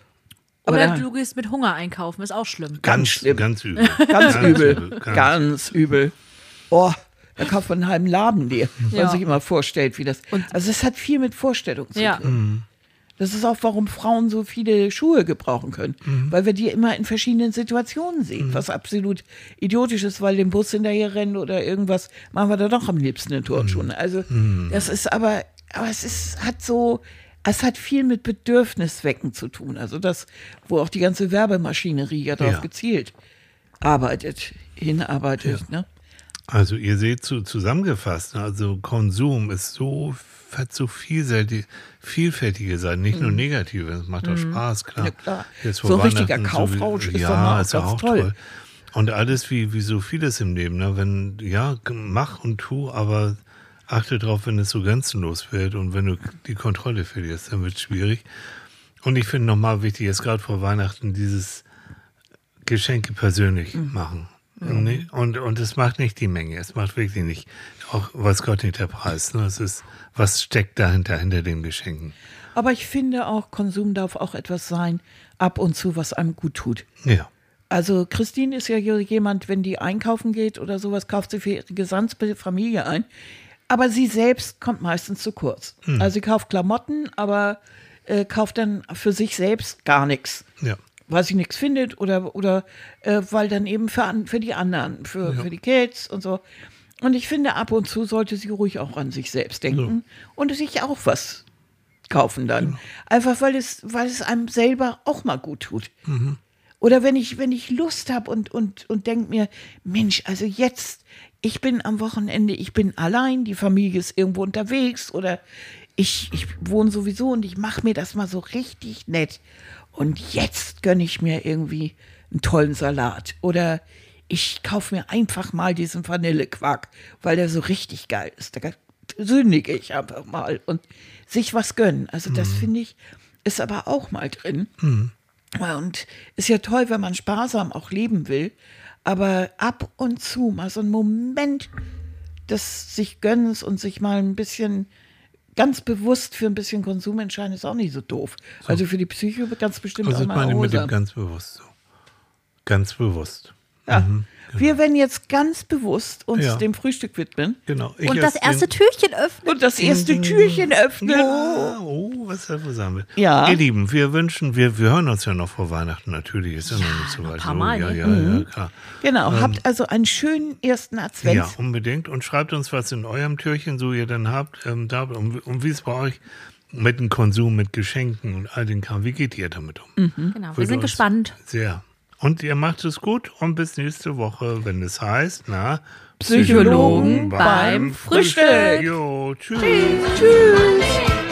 Aber Oder dann- du gehst mit Hunger einkaufen, ist auch schlimm. Ganz, schlimm. ganz übel. Ganz übel. Ganz, Ganz übel. Oh, da kauft man einen halben Laden leer, wenn Ja. man sich immer vorstellt, wie das. Also es hat viel mit Vorstellung zu Ja. tun. Das ist auch, warum Frauen so viele Schuhe gebrauchen können. Weil wir die immer in verschiedenen Situationen sehen, was absolut idiotisch ist, weil dem Bus hinterher rennen oder irgendwas, machen wir da doch am liebsten in Turnschuhen. Also das ist aber, aber es ist, hat so, es hat viel mit Bedürfniswecken zu tun. Also das, wo auch die ganze Werbemaschinerie ja darauf Ja. gezielt arbeitet, hinarbeitet, ne? Also ihr seht so zusammengefasst, ne, also Konsum ist so, hat so vielseitig, vielfältige Seiten, nicht nur negative. Es macht auch Spaß, klar. Ja, klar. Jetzt So vor ein richtiger Weihnachten Kaufrausch wie- ist ja, doch mal auch ist ja ganz auch toll. toll. Und alles wie, wie so vieles im Leben, ne? Wenn, ja, mach und tu, aber achte drauf, wenn es so grenzenlos wird und wenn du die Kontrolle verlierst, dann wird es schwierig. Und ich finde nochmal wichtig, jetzt gerade vor Weihnachten, dieses Geschenke persönlich machen. Nee, Und, und es macht nicht die Menge, es macht wirklich nicht, auch weiß Gott nicht der Preis. Ne? Es ist, was steckt dahinter, hinter den Geschenken? Aber ich finde auch, Konsum darf auch etwas sein, ab und zu, was einem gut tut. Ja, Also Christine ist ja jemand, wenn die einkaufen geht oder sowas, kauft sie für ihre gesamte Familie ein. Aber sie selbst kommt meistens zu kurz. Also sie kauft Klamotten, aber äh, kauft dann für sich selbst gar nichts. ja. Weil sie nichts findet oder, oder äh, weil dann eben für, an, für die anderen, für, für die Kids und so. Und ich finde, ab und zu sollte sie ruhig auch an sich selbst denken und sich auch was kaufen dann. Einfach weil es, weil es einem selber auch mal gut tut. Oder wenn ich, wenn ich Lust habe und, und, und denke mir, Mensch, also jetzt, ich bin am Wochenende, ich bin allein, die Familie ist irgendwo unterwegs oder ich, ich wohne sowieso und ich mache mir das mal so richtig nett. Und jetzt gönne ich mir irgendwie einen tollen Salat. Oder ich kaufe mir einfach mal diesen Vanillequark, weil der so richtig geil ist. Da sündige ich einfach mal und sich was gönnen. Also das finde ich, ist aber auch mal drin. Und ist ja toll, wenn man sparsam auch leben will. Aber ab und zu mal so einen Moment des sich Gönnens und sich mal ein bisschen ganz bewusst für ein bisschen Konsum entscheiden, ist auch nicht so doof. Also für die Psyche ganz bestimmt Was auch ist mal meine mit dem erholsam. ganz bewusst so? Ganz bewusst. Ja. Wir werden jetzt ganz bewusst uns Ja. dem Frühstück widmen Genau. Ich Und das esse erste den- Türchen öffnen. und das erste Türchen öffnen. Ja, oh, was da sagen wir. Ja. Ihr Lieben, wir wünschen, wir, wir hören uns ja noch vor Weihnachten natürlich, ist ja, noch nicht so weit. ein paar so. Mal, ja, ne? ja, ja, klar. Genau, habt also einen schönen ersten Advent. Ja, unbedingt. Und schreibt uns, was in eurem Türchen so ihr dann habt, ähm, da, und, und wie es bei euch mit dem Konsum, mit Geschenken und all den Kram, wie geht ihr damit um? Genau, wir Würde sind uns gespannt. Sehr. Und ihr macht es gut und bis nächste Woche, wenn es heißt, na, Psychologen beim Frühstück. Jo, tschüss. Tschüss.